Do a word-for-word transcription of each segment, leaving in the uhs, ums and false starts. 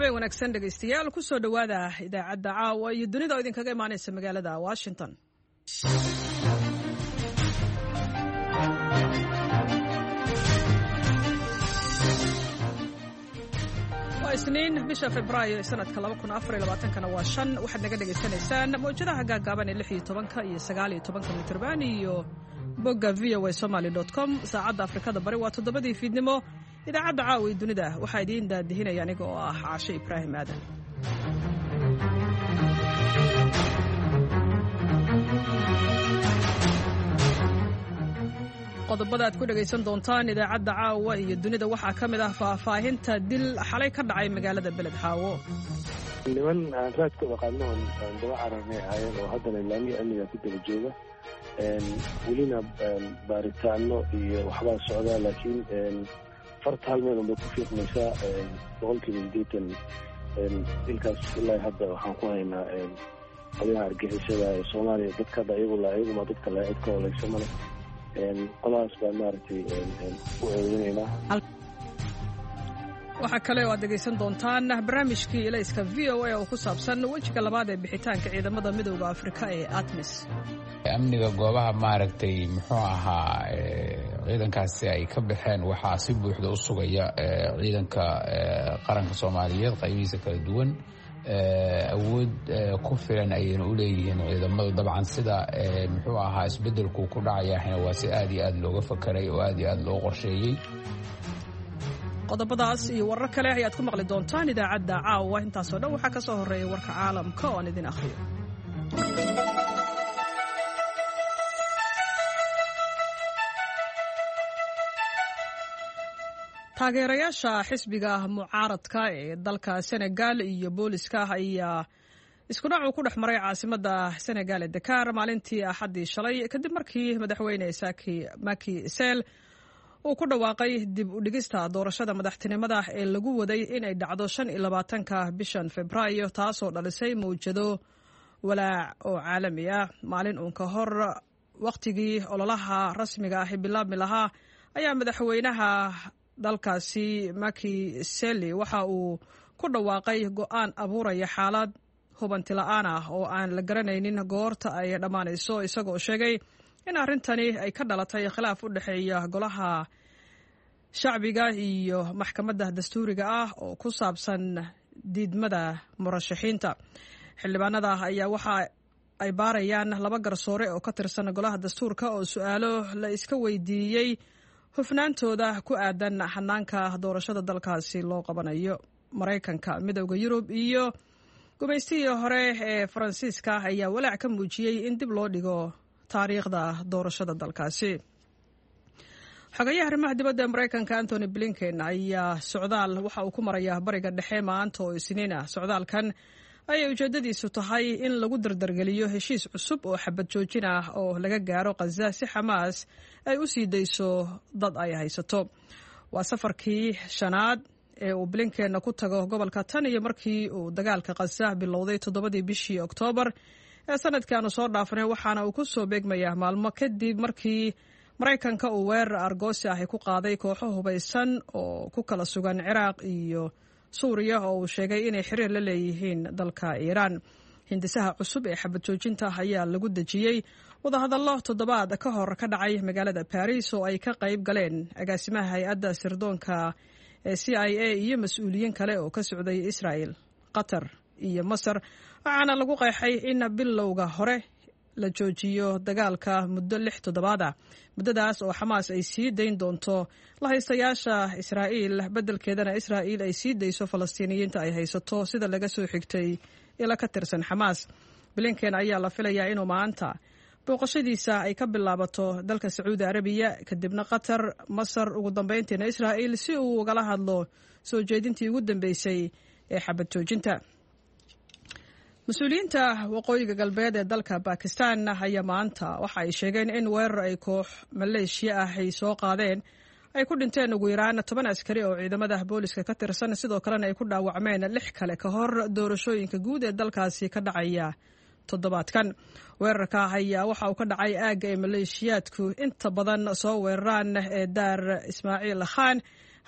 habeen wanaagsan dhegaystayaal ku soo dhawaada idaacadda caawa iyo dunida oo idinkaga imaanaysa magaalada Washington. waa isniin bisha Febraayo ee sanadka laba kun afar iyo labaatan kana waa shan waxaad naga dhageysanaysaan mowjadaha gaagaaban ee lix iyo tobanka iyo sagaal iyo tobanka mitirban iyo bogga v o a somali dot com saacadda Afrikada Bari waa toddobadii fiidnimo. idaacadda caawa ee dunida waxaa idiin daadihinaya aniga oo ah Caashe Ibraahim Aadan. qodobada aad ku dhagaysan doontaan idaacadda caawa iyo dunida waxaa ka mid ah faahfaahinta dil xalay ka dhacay magaalada Beled Xaawo. niman aan raadka waqaadno aan daba cararnay ahaayeen oo haddana ilaamiya amniga ku daba jooga welina baaritaano iyo waxbaa socdaa laakiin farta hal meel unbay ku fiiqmaysaa boqolkiiba sideetan dilkaas ilaa hadda waxaan ku haynaa qolyaha argixisada ee soomaaliya dadka hadda iyagula iyaguma dadka laacid ka oleysa male qolahaas baa maaragtay u eedeynaynaa. waxaa kale oo aad dhegaysan doontaan barnaamijkii ilayska v o a oo ku saabsan wejiga labaad ee bixitaanka ciidamada midowda Afrika ee ATMIS. amniga goobaha maaragtay muxuu ahaa ciidankaasi ay ka baxeen waxaa si buuxda u sugaya ciidanka qaranka Soomaaliyeed qaybihiisa kala duwan awood ku filan ayayna u leeyihiin ciidamadu dabcan sida muxuu ahaa isbedelku ku dhacaya waa si aad iyo aad looga fakaray oo aad iyo aad loo qorsheeyey. qodobadaas iyo warar kale ayaad ku maqli doontaan idaacadda caawa. intaasoo dhan waxaa ka soo horreeya warka caalamka oo aan idin akhriyo. taageerayaasha xisbiga mucaaradka ee dalka Senegal iyo booliska ayaa isku dhac ku dhex maray caasimadda Senegal ee Dakar maalintii Axaddii shalay kadib markii madaxweyne Macky Sall uu ku dhawaaqay dib u dhigista doorashada madaxtinimada ee lagu waday inay dhacdo shan iyo labaatanka bishan Febraayo taasoo dhalisay mowjado walaac oo caalami ah. maalin uun ka hor waqtigii ololaha rasmiga ah bilaabmi lahaa ayaa madaxweynaha dalkaasi Macky Sall waxa uu ku dhawaaqay go'aan abuuraya xaalad hubanti la'aan ah oo aan la garanaynin goorta ay dhammaanayso isagoo sheegay in arrintani ay ka dhalatay khilaaf u dhexeeya golaha shacbiga iyo maxkamadda dastuuriga ah oo ku saabsan diidmada murashaxiinta. xildhibaanada ayaa waxa ay baarayaan laba garsoore oo ka tirsan golaha dastuurka oo su'aalo la iska weydiiyey hufnaantooda ku aadan xanaanka doorashada dalkaasi loo qabanayo. Maraykanka, midowda Yurub iyo gumaystihii hore ee Faransiiska ayaa walaac ka muujiyey in dib loo dhigo taariikhda doorashada dalkaasi. xogayaha arrimaha dibadda ee Maraykanka Anthony Blinken ayaa socdaal waxa uu ku marayaa bariga dhexe maanta oo Isniin ah. socdaalkan ayay ujeedadiisu tahay in lagu dardargeliyo heshiis cusub oo xabad joojin ah oo laga gaaro Gaza si Xamaas ay u sii dayso dad ay haysato. waa safarkii shanaad ee uu Blinken ku tago gobolka tan iyo markii uu dagaalka Gaza bilowday toddobadii bishii Oktoobar ee sanadkan soo dhaafnay waxaana uu ku soo beegmayaa maalmo kadib markii Maraykanka uu weerar argoosi ah ku qaaday kooxo hubaysan oo ku kala sugan Ciraaq iyo Suuriya oo uu sheegay inay xiriir la leeyihiin dalka Iiraan. hindisaha cusub ee xabad joojinta ayaa lagu dejiyey wadahadallo toddobaad ka hor ka dhacay magaalada Paris oo ay ka qayb galeen agaasimaha hay'adda sirdoonka ee C I A iyo mas'uuliyiin kale oo ka socday Israel, Qatar iyo Masar. waxaana lagu qeexay in bilowga hore la joojiyo dagaalka muddo lix toddobaad ah. muddadaas oo Xamaas ay sii dayn doonto la haystayaasha Israa'iil beddelkeedana Israa'iil ay sii dayso Falastiiniyiinta ay haysato sida laga soo xigtay ila ka tirsan Xamaas. Blinken ayaa la filayaa inuu maanta booqashadiisa ay ka bilaabato dalka Sacuudi Arabiya kadibna Qatar, Masar ugu dambeyntiina Israa'iil si uu ugala hadlo soo jeedintii ugu dambeysay ee xabad joojinta. mas-uuliyiinta waqooyiga galbeed ee dalka Pakistan ayaa maanta waxa ay sheegeen in weerar ay koox Maleeshiya ah ay soo qaadeen ay ku dhinteen ugu yaraan toban askari oo ciidamada booliska ka tirsan sidoo kalena ay ku dhaawacmeen lix kale ka hor doorashooyinka guud ee dalkaasi ka dhacaya toddobaadkan. weerarka ayaa waxa uu ka dhacay aagga ay maleeshiyaadku inta badan soo weeraraan ee Daar Ismaaciil Khan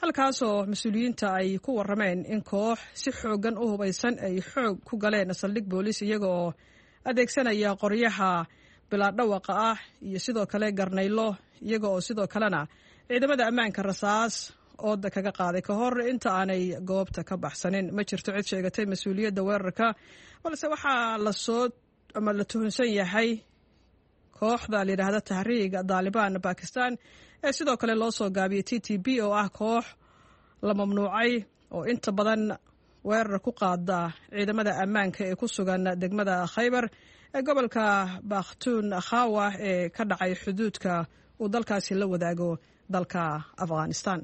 halkaasoo mas-uuliyiinta ay ku warrameen in koox si xooggan u hubaysan ay xoog ku galeen saldhig booliis iyaga oo adeegsanaya qoryaha bilaadhawaqa ah iyo sidoo kale garnaylo iyaga oo sidoo kalena ciidamada ammaanka rasaas ooda kaga qaaday ka hor inta aanay goobta ka baxsanin. ma jirto cid sheegatay mas-uuliyadda weerarka, balse waxaa lasoo ama la tuhunsan yahay kooxda layidhaahda tahriig daalibaan bakistan ee sidoo kale loo soo gaabiyey t t b oo ah koox la mamnuucay oo inta badan weerar ku qaada ciidamada ammaanka ee ku sugan degmada khaybar ee gobolka bakhtuun khawa ee ka dhacay xuduudka uu dalkaasi la wadaago dalka afghanistan.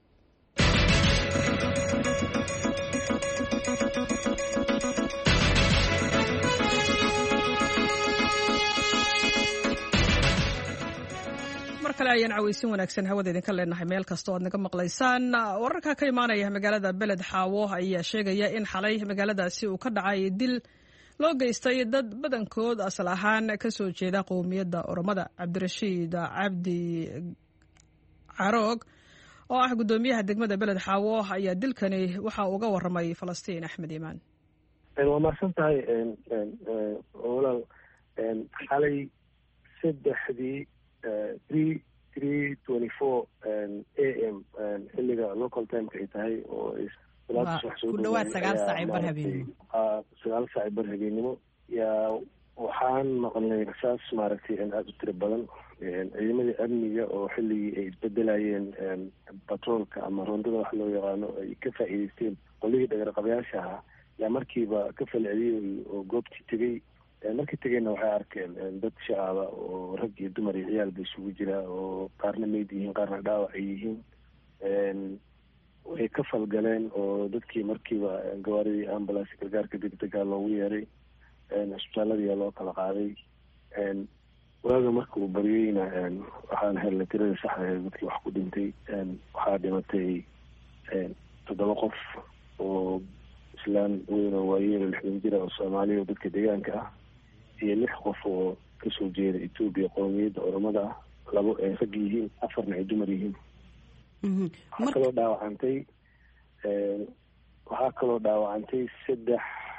kale ayaan cawaysin wanaagsan hawada idinka leenahay meel kasta oo aad naga maqlaysaan. wararka ka imaanaya magaalada beled xaawo ayaa sheegaya in xalay magaaladaasi uu ka dhacay dil loo geystay dad badankood asal ahaan ka soo jeeda qowmiyadda oromada. cabdirashiid cabdi caroog oo ah guddoomiyaha degmada beled xaawo ayaa dilkani waxa uga waramay falastiin axmed iimaan. waa mahadsan tahay walaal. xalay saddexdii three three twenty four a m xilliga local timeka ay tahay oo ku dhawaad sagaal saac bar habeenimo sagaal saac bar habeenimo yaa waxaan maqlnay rasaas maaragtay aada u tiro badan. ciidamadii amniga oo xilligii ay isbedelayeen batroolka ama rondada wax loo yaqaano ay ka faa'iideysteen qolihii dhagarqabayaasha ahaa yaa markiiba ka falceliyey oo goobtii tegey. markii tegeyna waxay arkeen dad shacaba oo rag iyo dumar iyo ciyaal ba isugu jira oo qaarna meyd yihiin qaarna dhaawac ay yihiin. way ka falgaleen oo dadkii markiiba gawaaridii ambulance gargaarka degdega loogu yeeray, isbitaaladiiyaa loo kala qaaday. waaga marka uu baryeyna waxaan helnay tirada saxda ee dadkii wax ku dhintay. waxaa dhimatay toddoba qof oo islaan weyn oo waayeelo lixdan jira oo soomaaliya oo dadka deegaanka ah, iyo lix qof oo kasoo jeeda etoobiya qowmiyadda oromada ah. labo ay rag yihiin, afarna ay dumar yihiin. waxaa kaloo dhaawacantay waxaa kaloo dhaawacantay saddex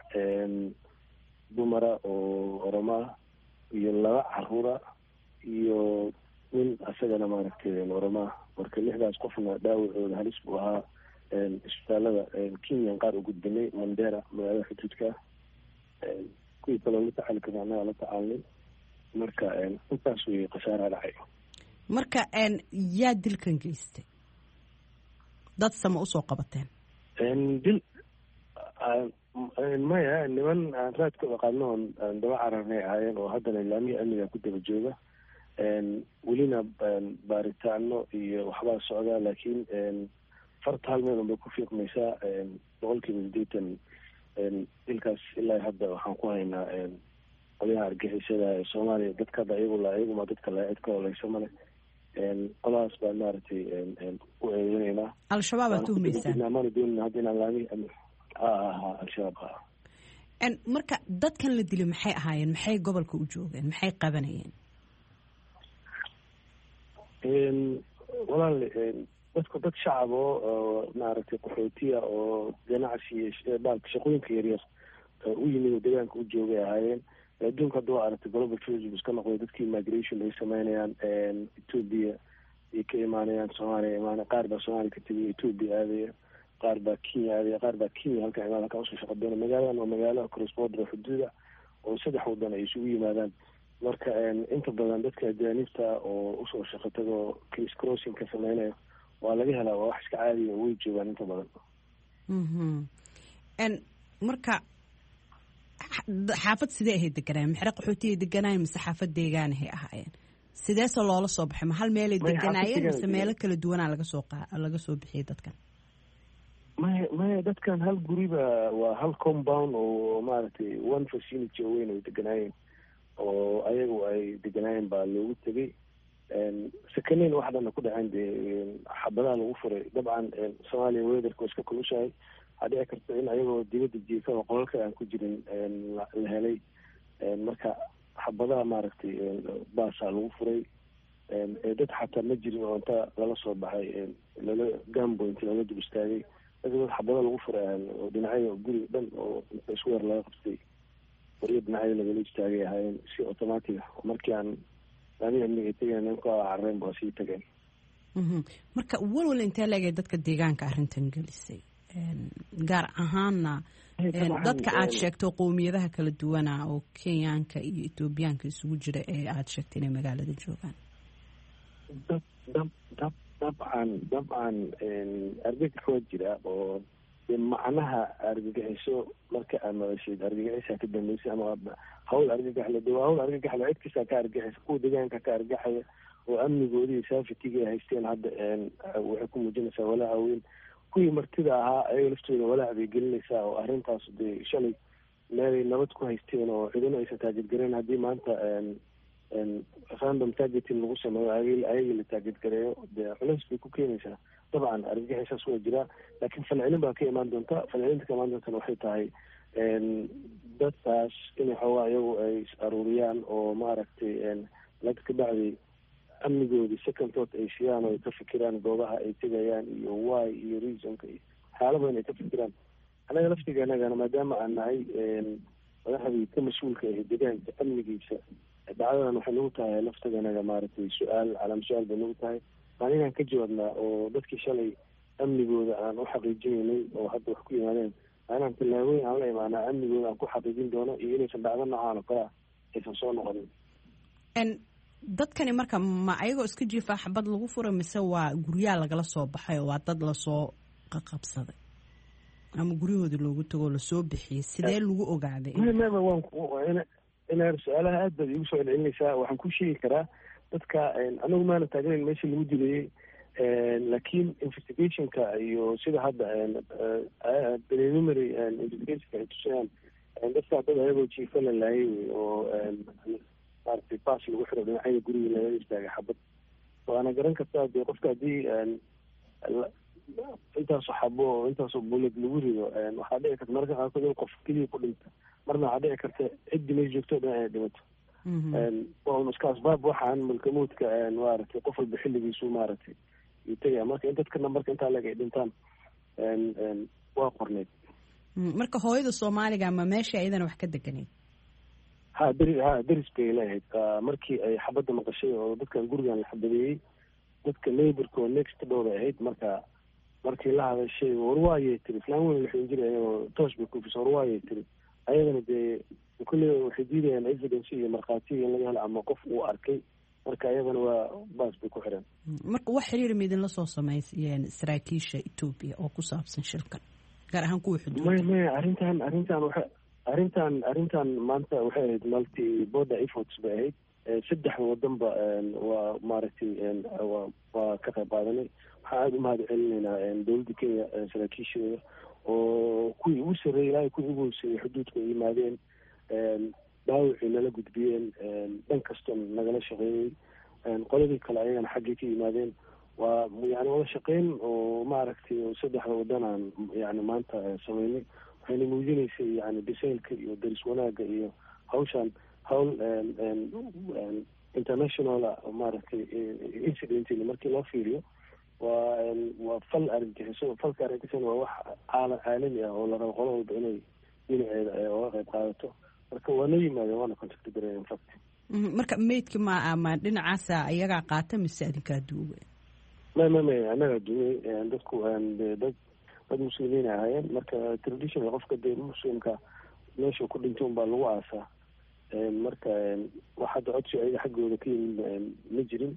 dumara oo oromaa iyo laba caruura iyo nin asagana maaragtay oromaa. marka lixdaas qofna dhaawacooda halis buu ahaa. isbitaalada kenyan qaar u gudbinay mandera magaalada xuduudka. kuwii kaloo la tacaali karna annaga la tacaalnay. marka intaas way khasaara dhacay. marka yaa dilkan geystay? dad sama usoo qabateen? dil maya niman aan raadkooda qaadno oon daba cararnay ahaayeen oo haddana ilaamiya amniga ku daba jooga. welina baaritaano iyo waxbaa socdaa, laakiin farta hal meel unbay ku fiiqmaysaa. boqol kiiba sideetan dilkaas ilaa hadda waxaan ku haynaa qolyaha argixisada ee soomaaliya. dadka hadda iyagu la iyaguma dadka la cid ka oleysa male. qoladaas baan maaragtay u eedeynaynaa. al-shabaab aad tuhmaysaan? maana doonina hadda inaan laami ha ha al-shabaab ha. marka dadkan la dilay maxay ahaayeen? maxay gobolka u joogeen? maxay qabanayeen? walaal dadku dad shacab oo maaragtay qaxootiya oo ganacsi baalka shaqooyinka yaryar u yimid oo deegaanka u joogay ahaayeen. adduunka hadda waa aragtay global tourism iska noqday. dadkii migration ay sameynayaan ethoopia ay ka imaanayaan soomaaliya imaanay. qaar baa soomaaliya ka tegay ethoopia aadaya, qaar baa kenya aadaya, qaar baa kenya halkan imaan halkan usoo shaqa doona. magaaladan waa magaalo cross border xuduuda oo saddex wadan ay isugu yimaadaan. marka inta badan dadka ajaanibta oo usoo shaqa tago case crossing ka sameynaya waa laga helaa. waa wax iska caadiya oo way joogaan inta badan. marka xaafad sidee ahay deganaayeen? maxre qaxootiyay deganaayeen mise xaafad deegaanahay ahaayeen? sideese loola soo baxay? ma hal meelay deganaayeen mise meelo kala duwanaa laga soo laga soo bixiyay dadkan? maya maya dadkan hal guriba waa hal compound oo maaragtay one facility oo weyn ay deganaayeen oo ayagu ay deganaayeen baa loogu tegay. sakaneyn wax dhanna ku dhaceen dee xabadaha lagu furay. dabcan soomaaliya weatherka waa iska kulushahay. waxaa dhici karta in ayagoo dibadda jiifa oo qolalka aan ku jirin la helay. marka xabadaha maaragtay baasaa lagu furay. dad xataa ma jirin oo inta lala soo baxay lala gamboint lala dul istaagay dadka dad xabado lagu furaan oo dhinacyo guriga dhan oo inta isku yar laga qabtay wariya dhinacyo lagala istaagay ahaayeen si automatic ah markii aan aniga amniga tegeen ninka carreen baa sii tageen marka walwal intee leegay dadka deegaanka arrintan gelisay gaar ahaanna dadka aad sheegto qowmiyadaha kala duwana oo kenyaanka iyo etoobiyaanka isugu jira ee aad sheegtay inay magaalada joogaan dab dab dab dabcan dabcan argagax waa jira oo macnaha argagaxiso marka aad maqashid argagaxisaa ka dambeysay ama hawl argagax la dawaa hawl argagax la cid kastaa ka argagaxaysa kuwa deegaanka ka argagaxaya oo amnigoodii saafitiga ay haysteen hadda waxay ku muujinaysaa walaaca weyn kuwii martida ahaa ayaga laftooda walaac bay gelinaysaa oo arrintaas dee shalay meelay nabad ku haysteen oo cidina aysan taajidgareen haddii maanta random targeting lagu sameeyo ayaga la taajidgareeyo dee culays bay ku keenaysaa dabcan argagaxisaas waa jiraa laakiin falcelin baa ka imaan doonta falcelinta ka imaan doontana waxay tahay dadkaas inay xoogaa iyagu ay is aruuriyaan oo maaragtay laga ka bacday amnigoodii second thought ay siiyaan oo ay ka fikiraan goobaha ay tegayaan iyo why iyo reasonka iyo waxyaala badan ay ka fikiraan anaga laftiganagana maadaama aan nahay madaxdii ka mas-uulka ah deegaanka amnigiisa dhacdadan waxay nagu tahay laftaganaga maaragtay su-aal calaam su-aal bay nagu tahay maan inaan ka jawaabnaa oo dadkii shalay amnigooda aan u xaqiijinaynay oo hadda wax ku yimaadeen inaan tallaabooyin aan la imaanaa amnigooda aan ku xaqiijin doono iyo inaysan dhacdo nocaan oo kalea aysan soo noqonin dadkani marka ma ayagoo iska jiifaa xabad lagu fura mise waa guryaha lagala soo baxay oo waa dad lasoo qaqabsaday ama guryahoodii loogu tagoo lasoo bixiyey sidee lagu ogaaday inaan su-aalaha aad baad iigu soo celcelinaysaa waxaan ku sheegi karaa dadka anagu maana taagnayn meesha lagu dilayey laakiin investigationka iyo sida hadda preliminary investigationka ay tusayaan dadka dad ayagoo jiifa la laayay oo maaragtay baas lagu xiro dhinacyada guriga laga istaagay xabad waana garan kartaa dee qofka haddii intaasoo xabo oo intaasoo bulad lagu rido waxaa dhici karta mararka qaarkood in qof keliya ku dhinta marna waxaa dhici karta ciddi meesha joogto dhan inay dhimato waa un iska asbaab waxaan mulkamoodka maaragtay qof walba xilligiisu maaragtay uu tegaya marka in dadkana marka intaa leg ay dhintaan waa qorneyd marka hooyada soomaaliga ma meesha iyadana wax ka deganeyd ha deri ha deris bay leehayd markii ay xabadda maqashay oo dadkan gurigan la xabadeeyey dadka neighborka oo next dhowda ahayd marka markii la hadashay warwaayay tiri islaan weyn la xidin jiray ayagoo toosh bay kufisa warwaayay tiri ayagana dee kulle waxay diidayaan evidence iyo markhaatiga in laga helo ama qof uu arkay marka ayagana waa baas bay ku xireen marka wax xiriir ma idinla soo samaysayeen saraakiisha etoobiya oo ku saabsan shilkan gaar ahaan kuwa xuduudda may may arrintan arrintan waxa arrintan arrintan maanta waxay ahayd multi border efforts bay ahayd saddexda wadanba waa maaragtay waa waa ka qayb qaadanay waxaan aada u mahad celinaynaa dowladda kenya saraakiishooda oo kuwii ugu sarreeyay ilaahay kuwii ugu hooseeyey xuduudka ay yimaadeen dhaawacii nala gudbiyeen dhan kastoon nagala shaqeeyey qoladii kale ayagana xaggay ka yimaadeen waa yani wada shaqeyn oo maaragtay saddexda wadanaan yani maanta sameynay waxayna muujinaysay yani bisaylka iyo daris wanaagga iyo hawshaan hawl internationala maaragtay incident markii loo fiiriyo waa waa fal argagixiso falka argagixisona waa wax caala caalami ah oo la rabo qolo walba inay dhinaceeda oga qayb qaadato marka waa noo yimaadeen waana contacti gareen infact marka maydki ma ama dhinacaasa ayagaa qaata mise adinkaa duuga may may may anagaa duugay dadku dad dad muslimiin ahaayeen marka traditional qofka dee muslimka meesha ku dhinta un baa lagu aasaa marka wax hadda codsi ayaga xaggooda ka yimid ma jirin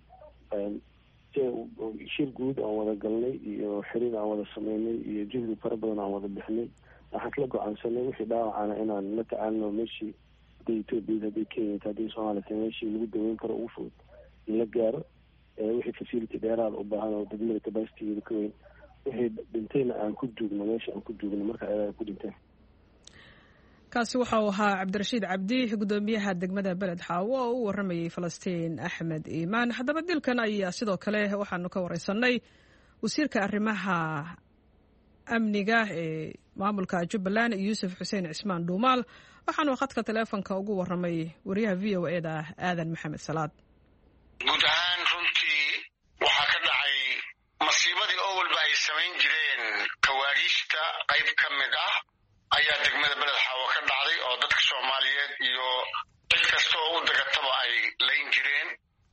shir guud aan wada galnay iyo xiriir aan wada sameynay iyo juhdi fara badan aan wada bixinay waxaan kala go-aansanay wixii dhaawacana inaan la tacaalino meeshii hadday etoobiya hadday kenya hadday soomaaliya meeshii lagu daweyn karo ugu fudud in la gaaro wixii facility dheeraada u baahan oo degmada capacitygeeda ka weyn wixii dhintayna aan ku duugno meesha aan ku duugno marka ayaga ku dhinteen kaasi waxa uu ahaa cabdirashiid cabdi gudoomiyaha degmada beled xaawo oo u waramayay falastiin axmed iimaan haddaba dilkan ayaa sidoo kale waxaanu ka wareysanay wasiirka arrimaha amniga ee maamulka jubbaland yuusuf xuseen cismaan dhuumaal waxaanu khadka taleefonka ugu waramay wariyaha v o e da aadan maxamed salaad guud ahaan qayb ka mid ah ayaa degmada beled xaawo ka dhacday oo dadka soomaaliyeed iyo cid kasta oo u dagataba ay layn jireen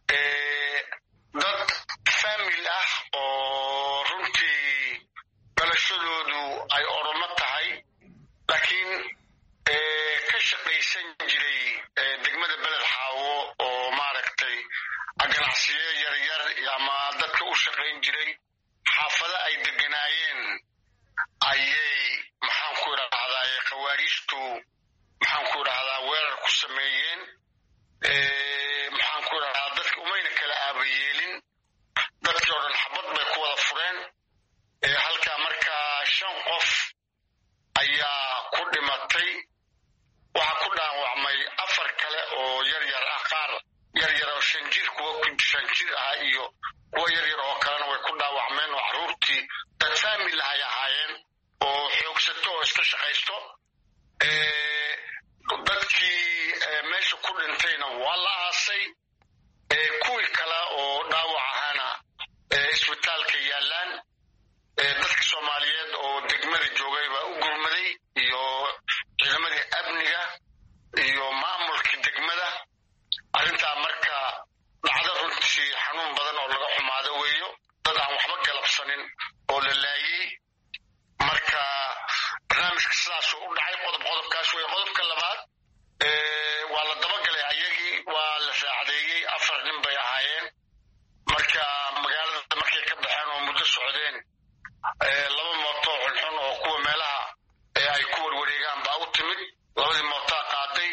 dad faamil ah oo runtii dhalashadoodu ay oromo tahay laakiin ka shaqaysan jiray degmada beled xaawo oo maaragtay ganacsiyo yaryar ama dadka u shaqayn jiray xaafado ay deganaayeen ayay maxaan ku idhahdaa khawaariijtu maxaan ku idhahdaa weerar ku sameeyeen maxaan ku idhahdaa dadka umayna kala aabayeelin dadkii oo dhan xabad bay ku wada fureen halkaa markaa shan qof ayaa ku dhimatay waxaa ku dhaawacmay afar kale oo yaryar ah qaar yaryar oo shan jir kuwa shan jir ah iyo kuwa yaryar oo kalena way ku dhaawacmeen oo carruurtii dad faamil ay ahaayeen oo xoogsato oo iska shaqaysto dadkii meesha ku dhintayna waa la aasay kuwii kale oo dhaawac ahaana isbitaalka yaallaan dadka soomaaliyeed oo degmada joogay baa u gurmaday iyo ciidamadii amniga iyo maamulkii degmada arrintaa marka dhacdo runtii xanuun badan oo laga xumaado weeyo dad aan waxba galabsanin oo la laayey marka barnaamijka sidaasuu u dhacay qodob qodobkaas wey qodobka labaad waa la dabagalay ayagii waa la raacdeeyey afar nin bay ahaayeen marka magaalada markay ka baxeen oo muddo socdeen laba mooto xunxun oo kuwa meelaha ay ku warwareegaan baa u timid labadii mootaa qaaday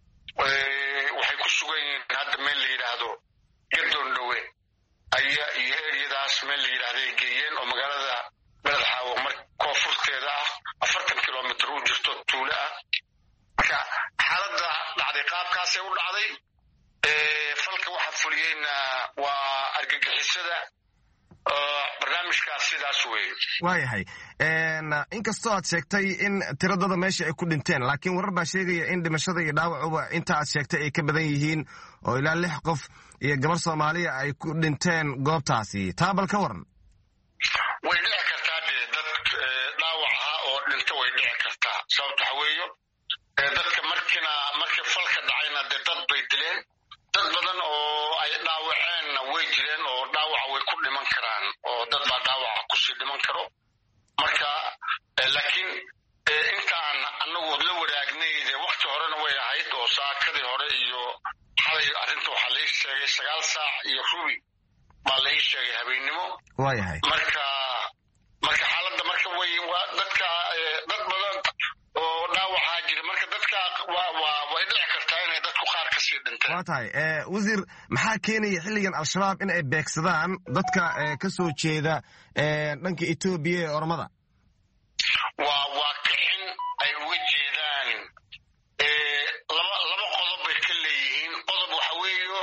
waxay ku sugan yihiin hadda meel la yidhaahdo gadoon dhowe aya iyo eryadaas meel la yidhahda ay geeyeen oo magaalada beled xaawo mar koonfurteeda ah afartan kilomitr u jirto tuulo ah marka xaaladda dhacday qaabkaasay u dhacday falka waxaa fuliyeyna waa argagixisada barnaamijkaas sidaas weeye waayahay inkastoo aad sheegtay in tiradada meesha ay ku dhinteen laakiin warar baa sheegaya in dhimashada iyo dhaawacuba inta aad sheegtay ay ka badan yihiin oo ilaa lix qof iyo gabar soomaaliya ay ku dhinteen goobtaasi taa bal ka waran way dhici kartaa dee dad dhaawac ah oo dhinto way dhici kartaa sababta waxa weeyo dadka markiina markii falka dhacayna dee dad bay dileen dad badan oo ay dhaawaceenna way jireen oo dhaawaca way ku dhiman karaan oo dad baa dhaawaca kusii dhiman karo marka laakiin intaan anagu la waraagnay dee wakti horena way ahayd oo saakadii hore iyo xalay arrinta waxaa lai sheegay sagaal saac iyo rubi baa lai sheegay habeennimo waayahay marka marka xaaladda marka way waa dadka dad badan oo dhaawacaa jira marka dadka way dhici kartaa inay dadku qaar ka sii dhinteen waa tahay wasiir maxaa keenaya xilligan al-shabaab in ay beegsadaan dadka ka soo jeeda dhanka etoobiya ee ormada waa waa kixin ay uga jeedaan laba laba qodob bay ka leeyihiin qodob waxa weeyo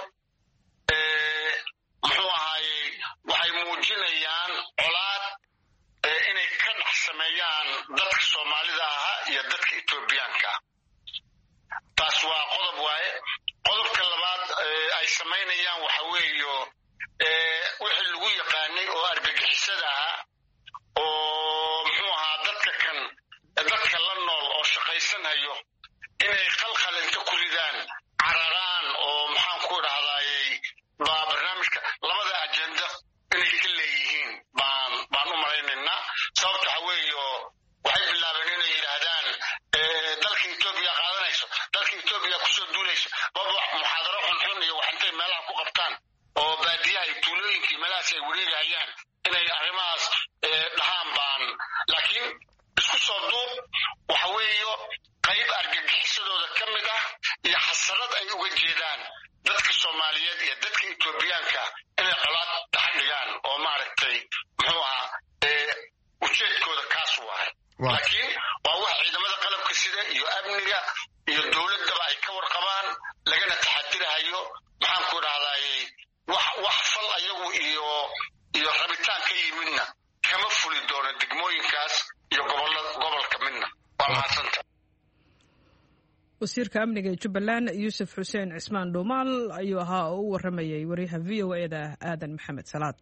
muxuu ahaayey waxay muujinayaan colaad inay ka dhex sameeyaan dadka soomaalida ahaa iyo dadka etoobiyaanka taas waa qodob waaye qodobka labaad ay samaynayaan waxa weeyo wixii lagu yaqaanay oo argagixisada ahaa oo muxuu ahaa dadka kan dadka la nool oo shaqaysanhayo inay khalkhal inta ku ridaan cararaan oo maxaan ku idhahdayey baa barnaamijka labada ajenda inay ka leeyihiin baan baan u malaynaynaa sababta waxa weeyo waxay bilaabeen inay yidhaahdaan dalka etoobiya qaadanayso dalka etoobiya kusoo duulayso baba muxaadaro xunxun iyo waxintay meelaha ku qabtaan oo baadiyaha iyo tuulooyinkii meelahaas ay wareegayaan inay arrimahaas dhahaan baan laakiin isku soo duub waxa weeyo qayb argagixisadooda ka mid ah iyo xasarad ay uga jeedaan dadka soomaaliyeed iyo dadka etoobiyaanka inay colaad dhex dhigaan oo maaragtay muxuu ahaa ujeedkooda kaas wahay laakiin waa wax ciidamada qalabka sida iyo amniga iyo dowladdaba ay ka warqabaan lagana taxadirahayo maxaan ku idhahdayey wax wax fal ayagu iyo iyo rabitaan ka yimidna kama fuli doono degmooyinkaas iyo gobolka midna waa mahadsanta wasiirka amniga ee jubbaland yuusuf xuseen cismaan dhuumaal ayuu ahaa oo u waramayay wariyaha v o e da aadan maxamed salaad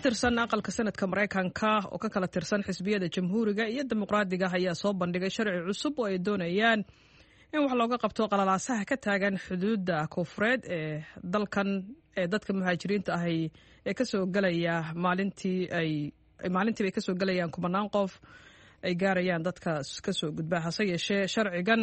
tirsan aqalka sanadka maraykanka oo ka kala tirsan xisbiyada jamhuuriga iyo dimuqraadiga ayaa soo bandhigay sharci cusub oo ay doonayaan in wax looga qabto qalalaasaha ka taagan xuduudda koonfureed ee dalkan ee dadka muhaajiriinta ahi ee kasoo galaya maalintii ay maalintiiba ay kasoo galayaan kumanaan qof ay gaarayaan dadka kasoo gudba hase yeeshee sharcigan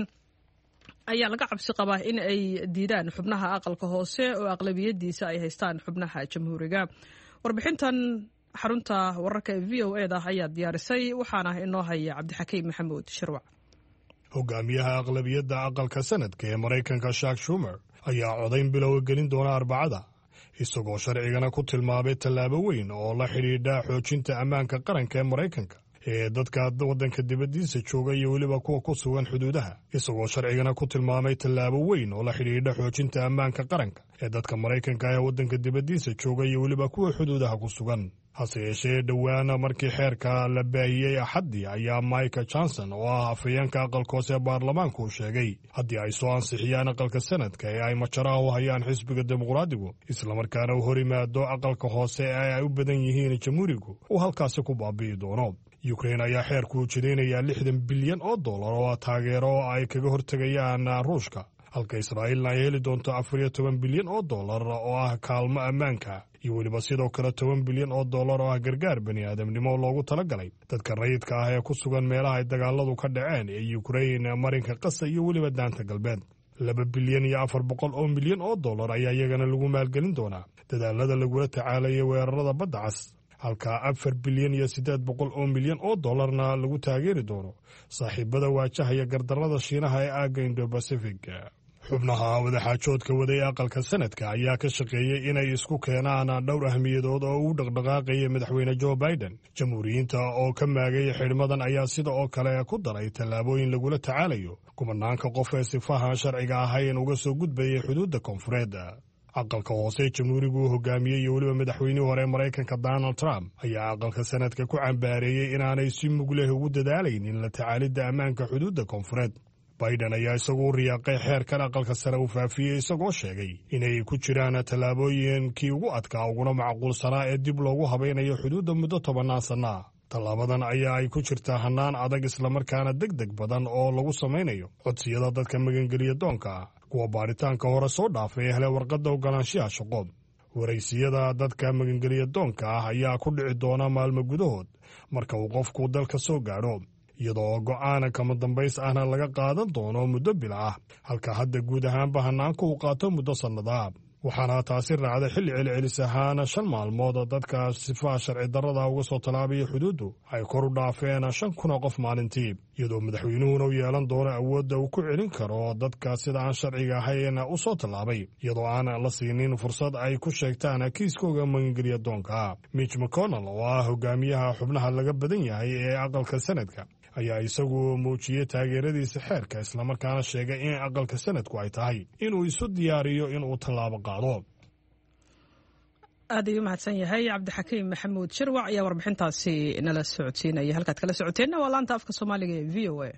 ayaa laga cabsi qabaa in ay diidaan xubnaha aqalka hoose oo aqlabiyadiisa ay haystaan xubnaha jamhuuriga warbixintan xarunta wararka ee v o e da ayaa diyaarisay waxaana inoo haya cabdixakiim maxamuud shirwac hogaamiyaha aqlabiyadda aqalka sanadka ee maraykanka shak shumer ayaa codayn bilowga gelin doona arbacada isagoo sharcigana ku tilmaamay tallaabo weyn oo la xidhiidha xoojinta ammaanka qaranka ee maraykanka ee dadka waddanka dibaddiisa jooga iyo weliba kuwa ku sugan xuduudaha isagoo sharcigana ku tilmaamay tallaabo weyn oo la xidhiidha xoojinta ammaanka qaranka ee dadka maraykanka ee waddanka dibaddiisa jooga iyo weliba kuwa xuduudaha ku sugan hase yeeshee dhowaana markii xeerka la baahiyey axaddii ayaa michael johnson oo ah afhayeenka aqalka hoose ee baarlamaanku uu sheegay haddii ay soo ansixiyaan aqalka sanadka ee ay majaraha u hayaan xisbiga dimuqraadigu islamarkaana uu hor yimaado aqalka hoose ee ay u badan yihiin jamhuurigu uu halkaasi ku baabi'i doono yukrain ayaa xeerku ujeedaynayaa lixdan bilyan oo dollar oo taageero ay kaga hortegayaan ruushka halka israa'iilna ay heli doonto afar iyo toban bilyan oo dollar oo ah kaalmo ammaanka iyo weliba sidoo kale toban bilyan oo dollar oo ah gargaar bani aadamnimo loogu talagalay dadka rayidka ah ee ku sugan meelaha ay dagaaladu ka dhaceen ee yukrain marinka qasa iyo weliba daanta galbeed laba bilyan iyo afar boqol oo milyan oo dollar ayaa iyagana lagu maalgelin doonaa dadaalada lagula tacaalayay weerarada badda cas halka afar bilyan iyo siddeed boqol oo milyan oo dollarna lagu taageeri doono saaxiibada waajahaya gardarrada shiinaha ee aagga indo-bacific xubnaha wadaxaajoodka waday aqalka sanadka ayaa ka shaqeeyey inay isku keenaan dhowr ahmiyadood oo uu dhaqdhaqaaqaya madaxweyne joe biden jamhuuriyiinta oo ka maagaya xidhmadan ayaa sida oo kale ku daray tallaabooyin lagula tacaalayo kumanaanka qof ee sifahan sharciga ahayn uga soo gudbayay xuduudda koonfureed aqalka hoose jamhuurigu hogaamiyey iyo weliba madaxweynihii hore maraykanka donald trump ayaa aqalka sanadka ku cambaareeyey inaanay si mug leh ugu dadaalaynin la tacaalidda ammaanka xuduudda koonfureed biden ayaa isagu u riyaaqay xeerkan aqalka sare uu faafiyey isagoo sheegay inay ku jiraan tallaabooyinkii ugu adkaa uguna macquulsanaa ee dib loogu habaynayo xuduudda muddo tobannaan sanna tallaabadan ayaa ay ku jirtaa hannaan adag islamarkaana deg deg badan oo lagu samaynayo codsiyada dadka magangeliya doonka ah kuwa baaritaanka hore soo dhaafay ee hele warqadda ogolaanshiyaha shaqo waraysiyada dadka magangeliya doonka ah ayaa ku dhici doona maalmo gudahood marka uu qofku dalka soo gaadho iyadoo go'aana kama dambays ahna laga qaadan doono muddo bila ah halka hadda guud ahaanba hannaanka uu qaato muddo sannadaa waxaana taasi raacday xilli celcelis ahaana shan maalmood dadka sifaha sharci darrada uga soo tallaabaya xuduuddu ay kor u dhaafeen shan kun oo qof maalintii iyadoo madaxweynuhuna u yeelan doono awoodda uu ku celin karo dadka sida aan sharciga ahayn u soo tallaabay iyadoo aan la siinin fursad ay ku sheegtaan kiiskooga magangeliya doonka mitch mcconnell oo ah hogaamiyaha xubnaha laga badan yahay ee aqalka sanadka ayaa isagu muujiyey taageeradiisa xeerka islamarkaana sheegay in aqalka sanadku ay tahay inuu isu diyaariyo inuu tallaabo qaado aad ayuu mahadsan yahay cabdixakiim maxamuud shirwac ayaa warbixintaasi nala socodsiinaya halkaad kala socoteenna waa laanta afka soomaaliga ee v o a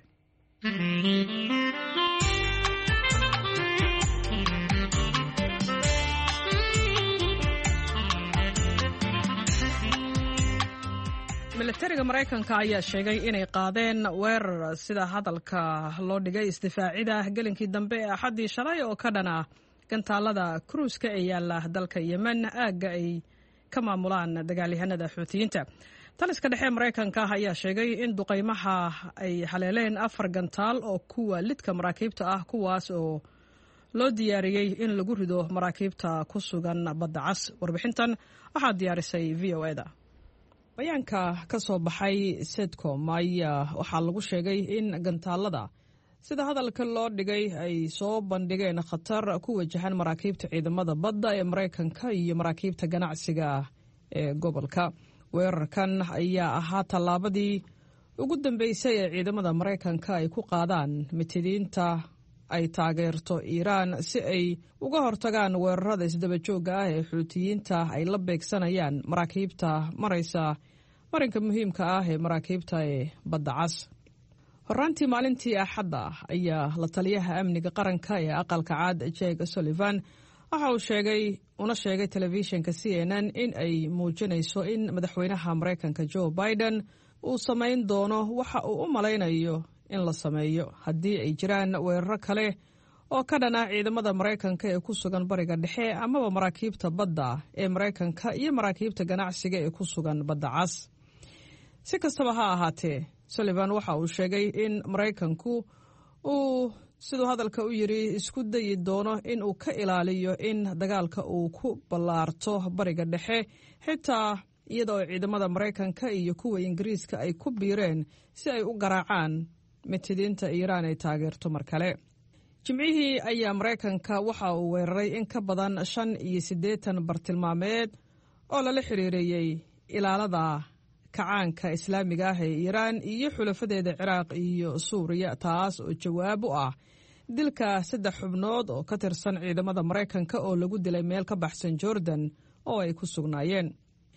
milatariga maraykanka ayaa sheegay inay qaadeen weerar sida hadalka loo dhigay isdifaacida gelinkii dambe ee axaddii shalay oo ka dhana gantaalada kruuska ee yaala dalka yemen aagga ay ka maamulaan dagaalyahanada xuutiyiinta taliska dhexe maraykanka ayaa sheegay in duqaymaha ay haleeleen afar gantaal oo kuwa lidka maraakiibta ah kuwaas oo loo diyaariyey in lagu rido maraakiibta ku sugan badda cas warbixintan waxaa diyaarisay v o e da bayaanka ka soo baxay sedcom ayaa waxaa lagu sheegay in gantaalada sida hadalka loo dhigay ay soo bandhigeen khatar ku wajahan maraakiibta ciidamada badda ee maraykanka iyo maraakiibta ganacsiga ee gobolka weerarkan ayaa ahaa tallaabadii ugu dambeysay ee ciidamada maraykanka ay ku qaadaan mitidiinta ay taageerto iiraan si ay uga hortagaan weerarada isdabajooga ah ee xuutiyiinta ay la beegsanayaan maraakiibta maraysa marinka muhiimka ah ee maraakiibta ee badda cas horaantii maalintii axadda ayaa la taliyaha amniga qaranka ee aqalka caad jake sullivan waxa uu sheegay una sheegay telefishinka c n n in ay muujinayso in madaxweynaha maraykanka joe biden uu samayn doono waxa uu u malaynayo in la sameeyo haddii ay jiraan weeraro kale oo ka dhan ah ciidamada maraykanka ee ku sugan bariga dhexe amaba maraakiibta badda ee maraykanka iyo maraakiibta ganacsiga ee ku sugan badda cas. si kastaba ha ahaatee sullivan waxa uu sheegay in maraykanku uu siduu hadalka u yidhi isku dayi doono in uu ka ilaaliyo in dagaalka uu ku ballaarto bariga dhexe xitaa iyadoo ciidamada maraykanka iyo kuwa ingiriiska ay ku biireen si ay u garaacaan mitidiinta iiraan ay taageerto mar kale. jimcihii ayaa maraykanka waxa uu weeraray in ka badan shan iyo siddeetan bartilmaameed oo lala xiriireeyey ilaalada kacaanka islaamiga ah ee iiraan iyo xulafadeeda ciraaq iyo suuriya, taas oo jawaab u ah dilka saddex xubnood oo ka tirsan ciidamada maraykanka oo lagu dilay meel ka baxsan jordan oo ay ku sugnaayeen.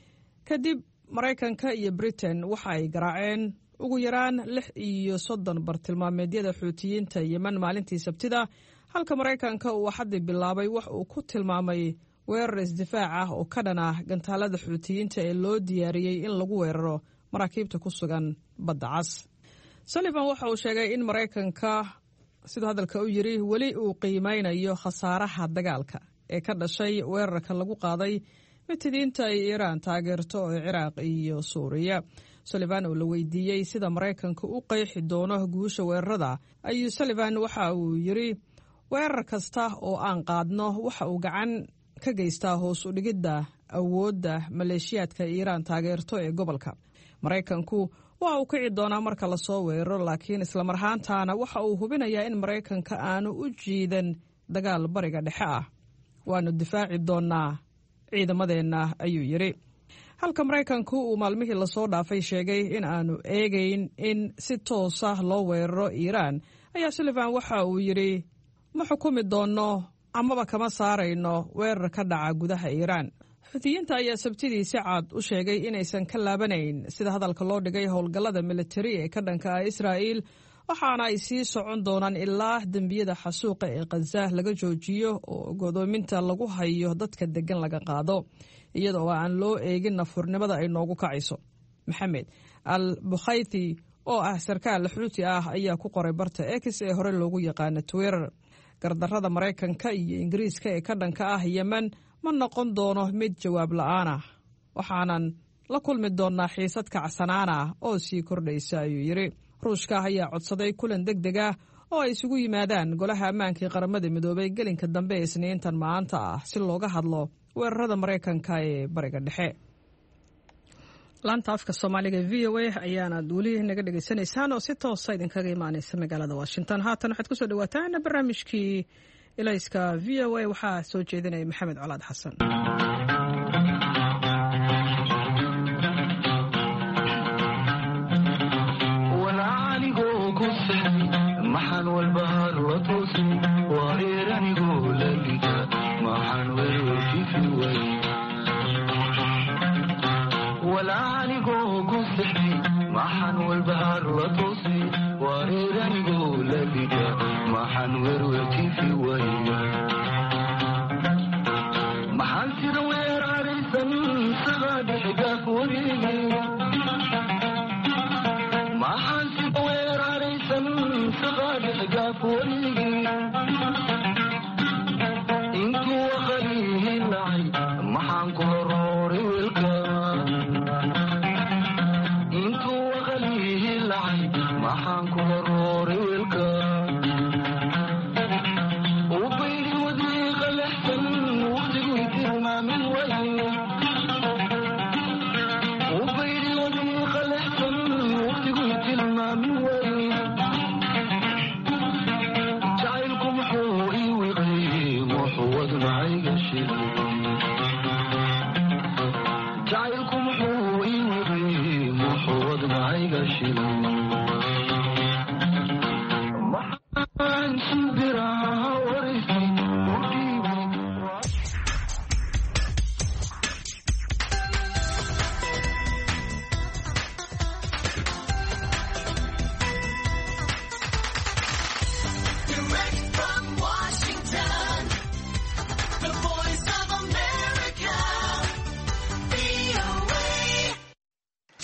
kadib maraykanka iyo britain waxa ay garaaceen ugu yaraan lix iyo soddon bartilmaameedyada xuutiyiinta yemen maalintii sabtida, halka maraykanka uu axaddii bilaabay wax uu ku tilmaamay weerar isdifaac ah oo ka dhan ah gantaalada xuutiyiinta ee loo diyaariyey in lagu weeraro maraakiibta ku sugan badda cas. sullivan waxa uu sheegay in maraykanka siduu hadalka u yidhi weli uu qiimeynayo khasaaraha dagaalka ee ka dhashay weerarka lagu qaaday mitidiinta ay iiraan taageerto ee ciraaq iyo suuriya. sullivan oo la weydiiyey sida maraykanka u qeexi doono guusha weerarada ayuu sullivan waxa uu yidhi weerar kasta oo aan qaadno waxa uu gacan ka geystaa hoos u dhigidda awoodda maleeshiyaadka iiraan taageerto ee gobolka. maraykanku waa uu kici doonaa marka lasoo weeraro, laakiin islamar ahaantaana waxa uu hubinayaa in maraykanka aanu u jiidan dagaal bariga dhexe ah. waanu difaaci doonaa ciidamadeenna ayuu yidhi. halka maraykanku uu maalmihii lasoo dhaafay sheegay in aanu eegayn in si toosa loo weeraro iiraan, ayaa sullivan waxa uu yidhi ma xukumi doonno amaba kama saarayno weerar ka dhaca gudaha iiraan. xuutiyiinta ayaa sabtidii si cad u sheegay inaysan ka laabanayn sida hadalka loo dhigay howlgallada militari ee ka dhanka ah israa'iil, waxaana ay sii socon doonaan ilaa dembiyada xasuuqa ee khaza laga joojiyo oo godoominta lagu hayo dadka deggan laga qaado, iyada oo aan loo eegin nafurnimada ay noogu kacayso. maxamed al bukhaythi oo ah sarkaal xuuti ah ayaa ku qoray barta x ee hore loogu yaqaano Twitter. gardarrada maraykanka iyo ingiriiska ee ka dhanka ah yemen ma noqon doono mid jawaab la'aan ah, waxaanan la kulmi doonnaa xiisad kacsanaan ah oo sii kordhaysa ayuu yidhi. ruushka ayaa codsaday kulan deg deg ah oo ay isugu yimaadaan golaha ammaankii qaramada midoobay gelinka dambe ee isniintan maanta ah si looga hadlo weerarada maraykanka ee bariga dhexe. laanta afka soomaaliga v o a ayaanaad weli naga dhegaysanaysaan oo si toosa idinkaga imaanaysa magaalada washington. haatan waxaad kusoo dhawaataan barnaamijkii ilayska v o a, waxaa soo jeedinaya maxamed colaad xasan. Direct from Washington, the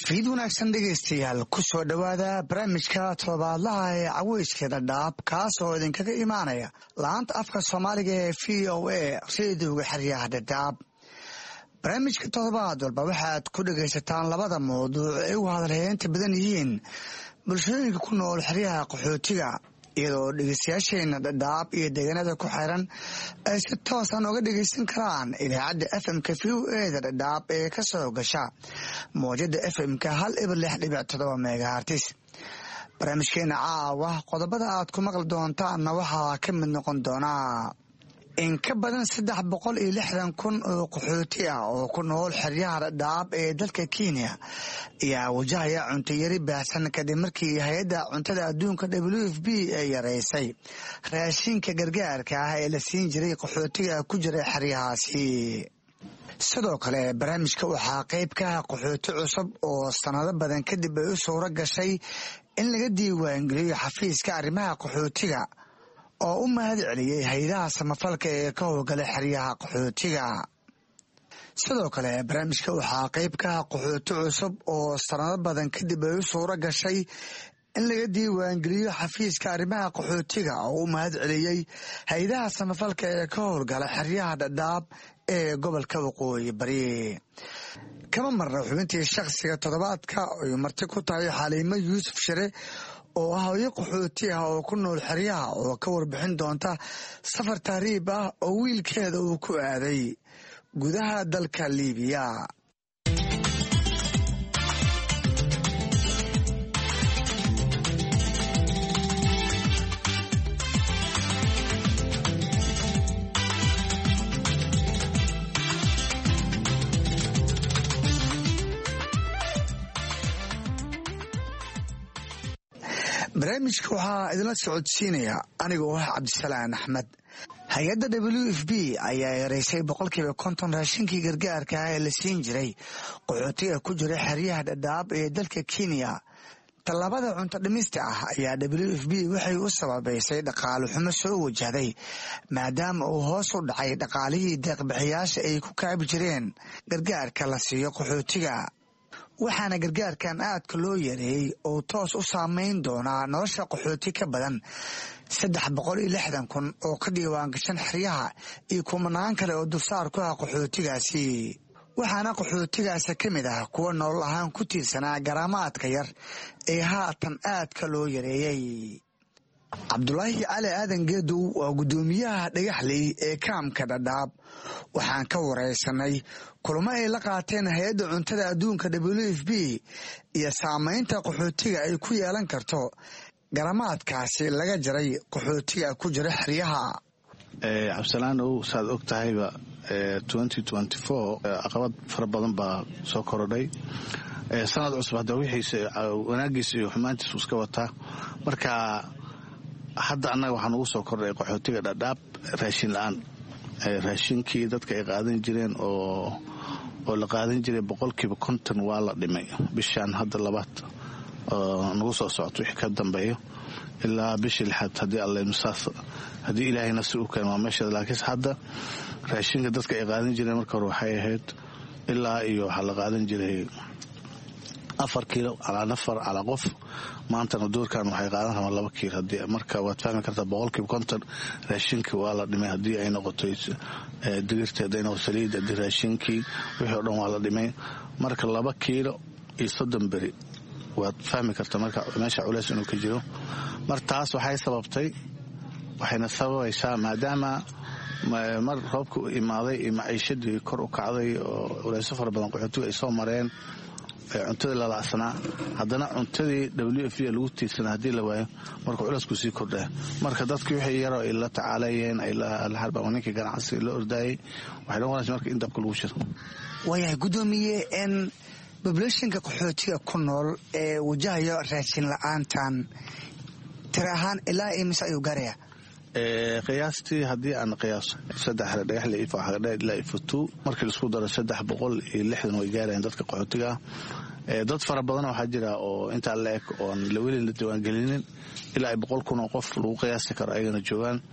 fiid wanaagsan dhegaystayaal ku soo dhowaada barnaamijka toddobaadlaha ee caweyska dhadhaab kaas oo idinkaga imaanaya laanta afka soomaaliga ee v o a reediyoga xeryaha dhadhaab barnaamijka toddobaad walba waxaad ku dhegaysataan labada mawduuc ay u hadalheynta badan yihiin bulshooyinka ku nool xeryaha qaxootiga iyadoo dhegeystayaasheena dhadhaab iyo deegaanada ku xiran ay si toosan uga dhegeysan karaan idaacadda f m-ka v o eda dhadhaab ee ka soo gasha mawjada f m-ka hal ibar lix dhibic todoba megahartis barnaamijkeena caawa qodobada aad ku maqli doontaanna waxaa ka mid noqon doonaa in ka badan saddex boqol iyo lixdan kun oo qaxooti ah oo ku nool xeryaha dhadhaab ee dalka kenya ayaa wajahaya cuntayari baahsan kadib markii hay-adda cuntada adduunka w f b ay yareysay raashinka gargaarka ah ee la siin jiray qaxootiga ku jira xeryahaasi sidoo kale barnaamijka waxaa qayb ka ah qaxooti cusub oo sanado badan kadib ay u suuro gashay in laga diiwaangeliyo xafiiska arrimaha qaxootiga oo u mahad celiyey hay-adaha samafalka ee ka howlgalay xeryaha qaxootiga sidoo kale barnaamijka waxaa qayb ka ah qaxooti cusub oo sanado badan kadib ay u suuro gashay in laga diiwaangeliyo xafiiska arrimaha qaxootiga oo u mahad celiyey hay-adaha samafalka ee ka howlgalay xeryaha dhadhaab ee gobolka waqooyi bari kama marna xubintii shakhsiga toddobaadka ay marti ku tahay xaliimo yuusuf shire oo ah hooyo qaxooti ah oo ku nool xeryaha oo ka warbixin doonta safar tahriib ah oo wiilkeeda uu ku aaday gudaha dalka liibiya barnaamijka waxaa idinla socodsiinaya anigoo ah cabdisalaan axmed hay-adda w f b ayaa yareysay boqolkiiba konton raashinkii gargaarka ah ee la siin jiray qaxootiga ku jira xeryaha dhadhaab ee dalka kenya tallaabada cunto dhimista ah ayaa w f b waxay u sababaysay dhaqaale xumo soo wajahday maadaama uu hoos u dhacay dhaqaalihii deeqbixiyaasha ay ku kaabi jireen gargaarka la siiyo qaxootiga waxaana gargaarkan aadka loo yareeyey oo toos u saameyn doonaa nolosha qaxooti ka badan saddex boqol iyo lixdan kun oo ka diiwaangashan xeryaha iyo kumanaan kale oo dulsaar ku ah qaxootigaasi waxaana qaxootigaasi ka mid ah kuwa nolol ahaan ku tiirsanaa garaamaadka yar ee haatan aadka loo yareeyey cabdulaahi cali aadan geedow waa guddoomiyaha dhagaxley ee kaamka dhadhaab waxaan ka wareysanay kulamo ay la qaateen hay-adda cuntada adduunka w f b iyo saamaynta qaxootiga ay ku yeelan karto garamaadkaasi laga jaray qaxootiga ku jira xeryaha cabdisalaanow saad og tahayba caqabad fara badan baa soo korodhay sanad cusub hadda wixiisa wanaagiisa iyo xumaantiisu iska wataa marka hadda annaga waxaa nugu soo kordhay qaxootiga dhadhaab raashin la-aan raashinkii dadka ay qaadan jireen oo oo la qaadan jiray boqolkiiba konton waa la dhimay bishaan hadda labaad oo nagu soo socoto wixii ka dambeeyo ilaa bishii lixaad haddii allmasaas haddii ilaahay nasir u keen waa meesheeda laakiinse hadda raashinka dadka ay qaadan jireen marka hore waxay ahayd ilaa iyo waxaa la qaadan jiray afar kiilo calaa nafar calaa qof maantana doorkan waxay qaadan rabaan laba kiilo hadii marka waad fahmi kartaa boqolkiiba konton raashinkii waa la dhimay haddii ay noqoto digirta hadday noqoto saliid haddii raashinkii wixii o dhan waa la dhimay marka laba kiilo iyo soddon beri waad fahmi kartaa marka meesha culeys inuu ka jiro mar taas waxay sababtay waxayna sababaysaa maadaama mar roobka u imaaday iyo maciishadii kor u kacday oo culeyso fara badan qaxootiga ay soo mareen cuntadii lalacsanaa haddana cuntadii w f lagu tiirsanaa haddii la waayo marka culeysku sii kordhaa marka dadkii wixii yaroo ay la tacaalayeen ay la harba ninkii ganacsi la ordaayay waxay noqonaysa marka in dabka lagu jiro waayahay guddoomiye n bobulationka qaxootiga ku nool ee wajahayo raashin la-aantan tiri ahaan ilaa imise ayuu gaaraya qiyaastii haddii aan qiyaaso saddex dhagaxle ilaa ifutu markii laisku daro saddex boqol iyo lixdan way gaarayaan dadka qaxootiga ah dad fara badan waxaa jira oo intaa la eg oon weli la diiwaangelinin ilaa ay boqol kun oo qof lagu qiyaasi karo ayagana joogaan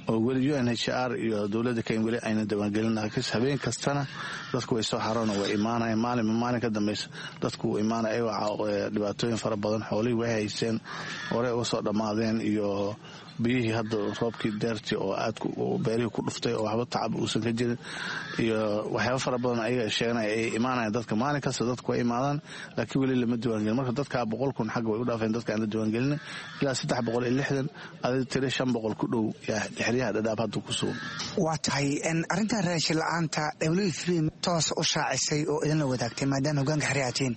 oo weli u n h r iyo dowladda kenya weli ayna diiwaangelin laakiin habeen kastana dadku way soo xaroon way imaanayaan maalin maalin ka dambaysa dadku way imaanayaan dhibaatooyin fara badan xoolihii way haysteen hore uga soo dhammaadeen iyo biyihii hadda roobkii deertii oo aad beerihii ku dhuftay oo waxba tacab uusan ka jirin iyo waxyaaba fara badan ayaga sheeganaya ay imaanayaan dadka maalin kasta dadku way imaadaan laakiin weli lama diiwaangelin marka dadka boqol kun xagga way u dhaafeen dadka aan la diiwaangelin ilaa saddex boqol iyo lixdan adii tiri shan boqol ku dhow xeryaha dhadhaab hadda ku sugan waa tahay arrintan raashin la-aanta w f p toos u shaacisay oo idinla wadaagtay maadaama hogaanka xeryahatiin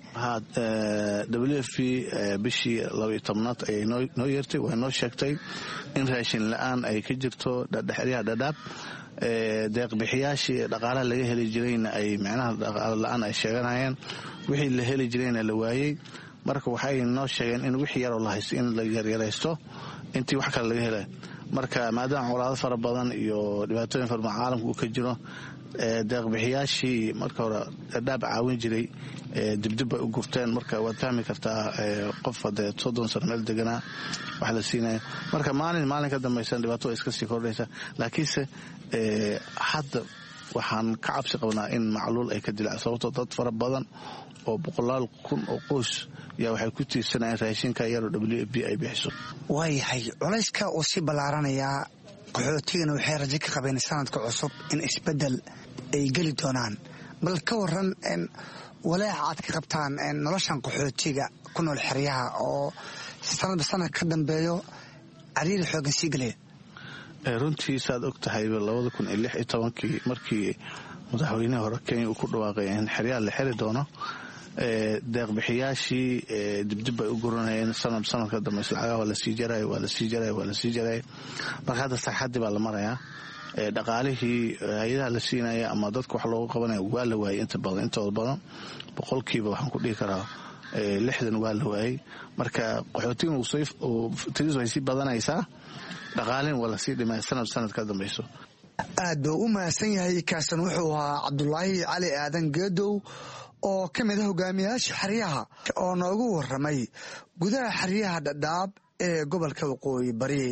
w f p bishii laba iyo tobnaad ayay noo yeertay way noo sheegtay in raashin la-aan ay ka jirto xeryaha dhadhaab deeqbixiyaashii dhaqaalaha laga heli jirayna ay micnaha dhaqaalo la-aan ay sheeganayeen wixii la heli jirayna la waayey marka waxay noo sheegeen in wixii yaroo la haysto in la yaryaraysto intii wax kale laga helay marka maadaama colaado fara badan iyo dhibaatooyin fara badan caalamka uu ka jiro deeqbixiyaashii marka hore dhadhaab caawin jiray dibdib bay u gurteen marka waad fahmi kartaa qof hadee soddon sano meel deganaa wax la siinaya marka maalin maalin ka dambaysan dhibaato iska sii kordhaysa laakiinse hadda waxaan ka cabsi qabnaa in macluul ay ka dilac sababtoo dad fara badan oo boqolaal kun oo qoys yaa waxay ku tiirsanayeen raashinka yaroo w f b ay bixiso waayahay culayska uu si ballaaranayaa qaxootigana waxay rajo ka qabeen sanadka cusub in isbeddel ay geli doonaan bal ka waran walaaca aad ka qabtaan noloshan qaxootiga ku nool xeryaha oo sanadba sanad ka dambeeyo cariiri xoogan sii gelaya runtii saad og tahayba labada kun iyo lix iyo tobankii markii madaxweynihii hore kenya uu ku dhawaaqay in xeryaha la xeri doono deeqbixiyaashii dibdib bay u guranayeen sanad sanadka dambaysa lacagaha waa lasii jaraya waa lasii jaraya waa lasii jaraya marka hadda sarxaddii baa la maraya dhaqaalihii hay-adaha la siinaya ama dadka wax loogu qabanaya waa la waayey inta badan intooda badan boqolkiiba waxaan ku dhihi karaa lixdan waa la waayey marka qaxootigan tiris way sii badanaysaa dhaqaalin waa lasii dhimaya sanad sanad ka dambayso aad buu u mahadsan yahay kaasan wuxuu ahaa cabdulaahi cali aadan geedow oo ka mid a hogaamiyaasha xeryaha oo noogu waramay gudaha xeryaha dhadhaab ee gobolka waqooyi bari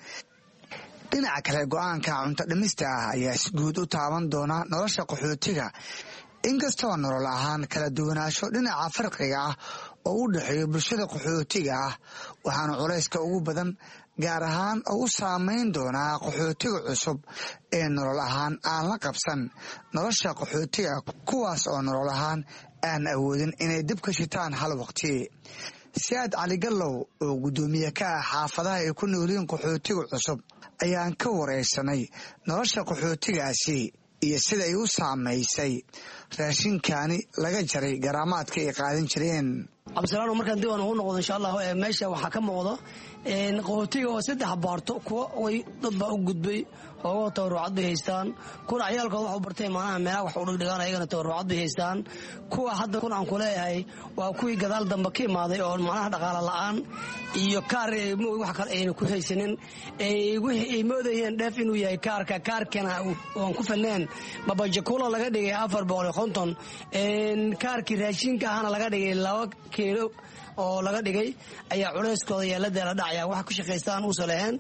dhinaca kale go-aanka cunto dhimista ah ayaa isguud u taaban doona nolosha qaxootiga inkastoo nolol ahaan kala duwanaansho dhinaca farqiga ah oo u dhexeeya bulshada qaxootiga ah waxaana culayska ugu badan gaar ahaan oo u saamayn doonaa qaxootiga cusub ee nolol ahaan aan la qabsan nolosha qaxootiga kuwaas oo nolol ahaan aan awoodin inay dib ka shitaan hal waqti siyaad cali gallow oo guddoomiye ka ah xaafadaha ay ku nooliin qaxootiga cusub ayaan ka wareysanay nolosha qaxootigaasi iyo sida ay u saamaysay raashinkaani laga jaray garaamaadka ay qaadan jireen cabdisalaano markaan diiwaan ugu noqdo insha allah meesha waxaa ka muuqdo qaxootiga oo saddex baarto kuwa way dad baa u gudbay oo tabarucad bay haystaan kuna ciyaalkooda wax u bartay maanaha meelaha wax u dhigdhigaan ayagana tabarucad bay haystaan kuwa hadda kun aan ku leeyahay waa kuwii gadaal dambe ka imaaday oo macnaha dhaqaala la-aan iyo kaar wax kale ayna ku haysanin wixii ay moodayeen dheef inuu yahay kaarka kaarkana waan ku falneen babajakula laga dhigay afar boqol iyo konton kaarkii raashinka ahana laga dhigay laba kiilo oo laga dhigay ayaa culayskooda yeeladeela dhacaya wax ku shaqaystaan uusa laheen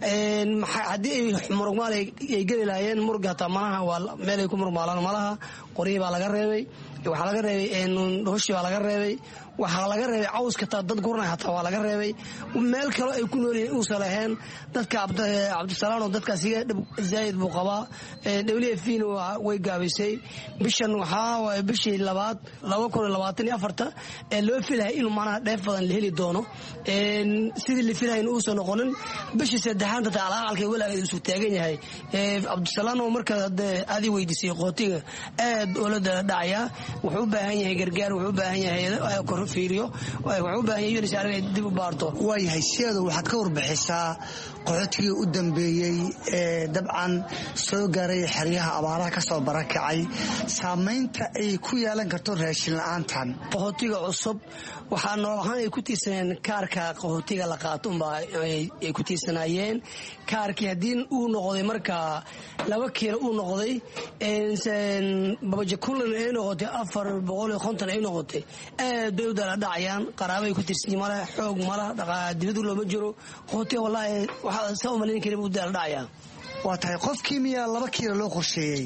haddii ay murugmaal ay geli lahaayeen murga hataa malaha waa meelay ku murugmaalaan malaha qorihii baa laga reebay waxaa laga reebay dhuhushii baa laga reebay waxaa laga reebay cawska taa dad gurnay hataa waa laga reebay meel kale ay ku noolyihiin uusa laheen dadka cabdisalaano dadkaas iga dhib zaa'id buu qabaa w f na way gaabisay bishan waxaa bishii labaad laba kun iyo labaatan iyo afarta ee loo filahay inuu macnaha dheef badan la heli doono sidii la filahayn uusa noqonin bishii saddexaad hataa alaqalka walaageed isu taagan yahay cabdisalaano marka aad i weydiisay qootiga aad oola dala dhacaya wuxuu u baahan yahay gargaar wuxuu u baahan yahay fiiriyo wuxuu u baahan yahay unisar inay dib u baarto waayahay siyaado waxaad ka warbixisaa qaxootigii u dambeeyey ee dabcan soo gaaray xeryaha abaaraha ka soo barakacay saamaynta ay ku yeelan karto raashin la-aantan qaxootiga cusub waxaa nool ahaan ay ku tiirsaneen kaarka qaxootiga la qaato unbaa ay ku tiirsanaayeen kaarkii haddii uu noqday markaa laba kiilo uu noqday babajakulan ay noqotay afar boqol iyo konton ay noqotay aad bay u dala dhacayaan qaraabay ku tiirsanyi male xoog mala dibadu looma jiro qaxootiga wallaahi waxaa saa u malayn karin u dala dhacayaa waa tahay qofkii miyaa laba kiilo loo qorsheeyey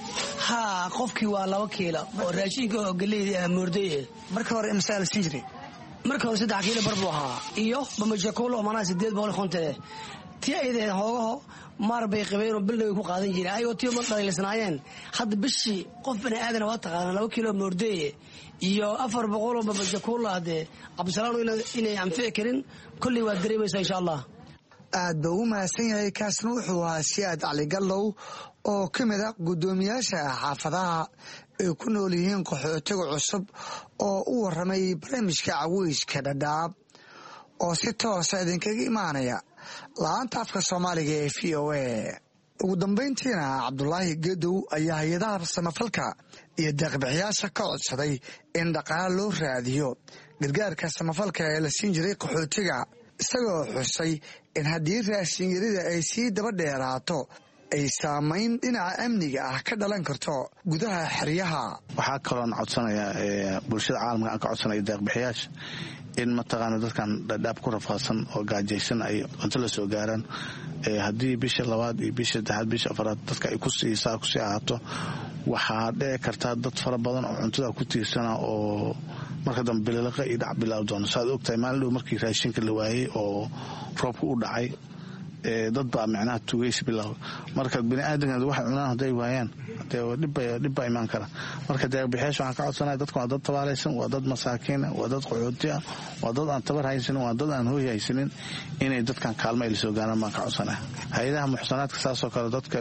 haa qofkii waa laba kiilo oo raashinka oo galeyda moorday marka hore imsa la siin jiray marka hore saddex kiilo bar buu ahaa iyo bamajakuulo oo manaa sideed boqol konton tii ayadeen hoogaho maar bay qabeen oo bildhow ku qaadan jireen ayagoo tii ma dhalilisnaayeen hadda bishii qof bani aadan waa taqaana laba kiilo moorday iyo afar boqol oo bamajakuulo hadee cabdisalaam inay anfici karin kulli waa dareemaysaa insha allah aad buu u mahadsan yahay kaasna wuxuu ahaa siyaad cali gallow oo ka mid a guddoomiyaasha xaafadaha ay ku nool yihiin qaxootiga cusub oo u warramay barnaamijka caweyska dhadhaab oo si toosa idinkaga imaanaya la-aanta afka soomaaliga ee v o a ugu dambayntiina cabdulaahi gedow ayaa hay-adaha samafalka iyo deeqbixiyaasha ka codsaday in dhaqaale loo raadiyo gargaarka samafalka ee la siin jiray qaxootiga isagoo xusay in haddii raashinyarida ay sii daba dheeraato ay saamayn dhinaca amniga ah ka dhalan karto gudaha xeryaha waxaa kaloon codsanayaa bulshada caalamka aan ka codsanaya deeqbixiyaasha in mataqaana dadkan dhadhaab ku rafaadsan oo gaajaysan ay cunto la soo gaaraan haddii bisha labaad iyo bisha saddexaad bisha afaraad dadka ay kusiisaa kusii ahaato waxaa dhici kartaa dad fara badan oo cuntada ku tiirsana oo marka dambe bililaqa iyo dhac bilaaw doono saaad ogtahay maalin dhow markii raashinka la waayey oo roobka u dhacay dad baa micnaha tugays bilaw marka biniaadanka waxay cunaan hadday waayaan dhibbaa imaan kara marka deeqbixiyaasha waxaan ka codsanaya dadka waa dad tabaalaysan waa dad masaakiina waa dad qaxooti ah waa dad aan tabar haysanin waa dad aan hooy haysanin inay dadkan kaalmo ay la soo gaaraan baan ka codsanaya hay-adaha muxsanaadka saasoo kale dadka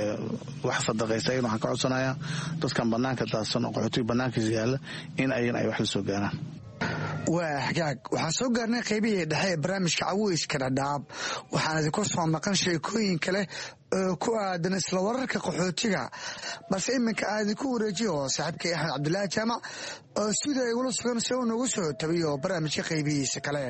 wax sadaqaysa ayagana waxaan ka codsanaya dadkan banaanka daadsan oo qaxootiga banaankiisa yaalla in ayagana ay wax la soo gaaraan waa xagaag waxaan soo gaarnay qaybihii dhexe ee barnaamijka caweyska dhadhaab waxaan idinku soo maqan sheekooyin kale oo ku aadan isla wararka qaxootiga balse iminka aan idinku wareejiyo saaxiibkay axmed cabdulaahi jaamac oo stuudiga igula sugan si uu nagu soo tabiyo barnaamijka qaybihiisa kale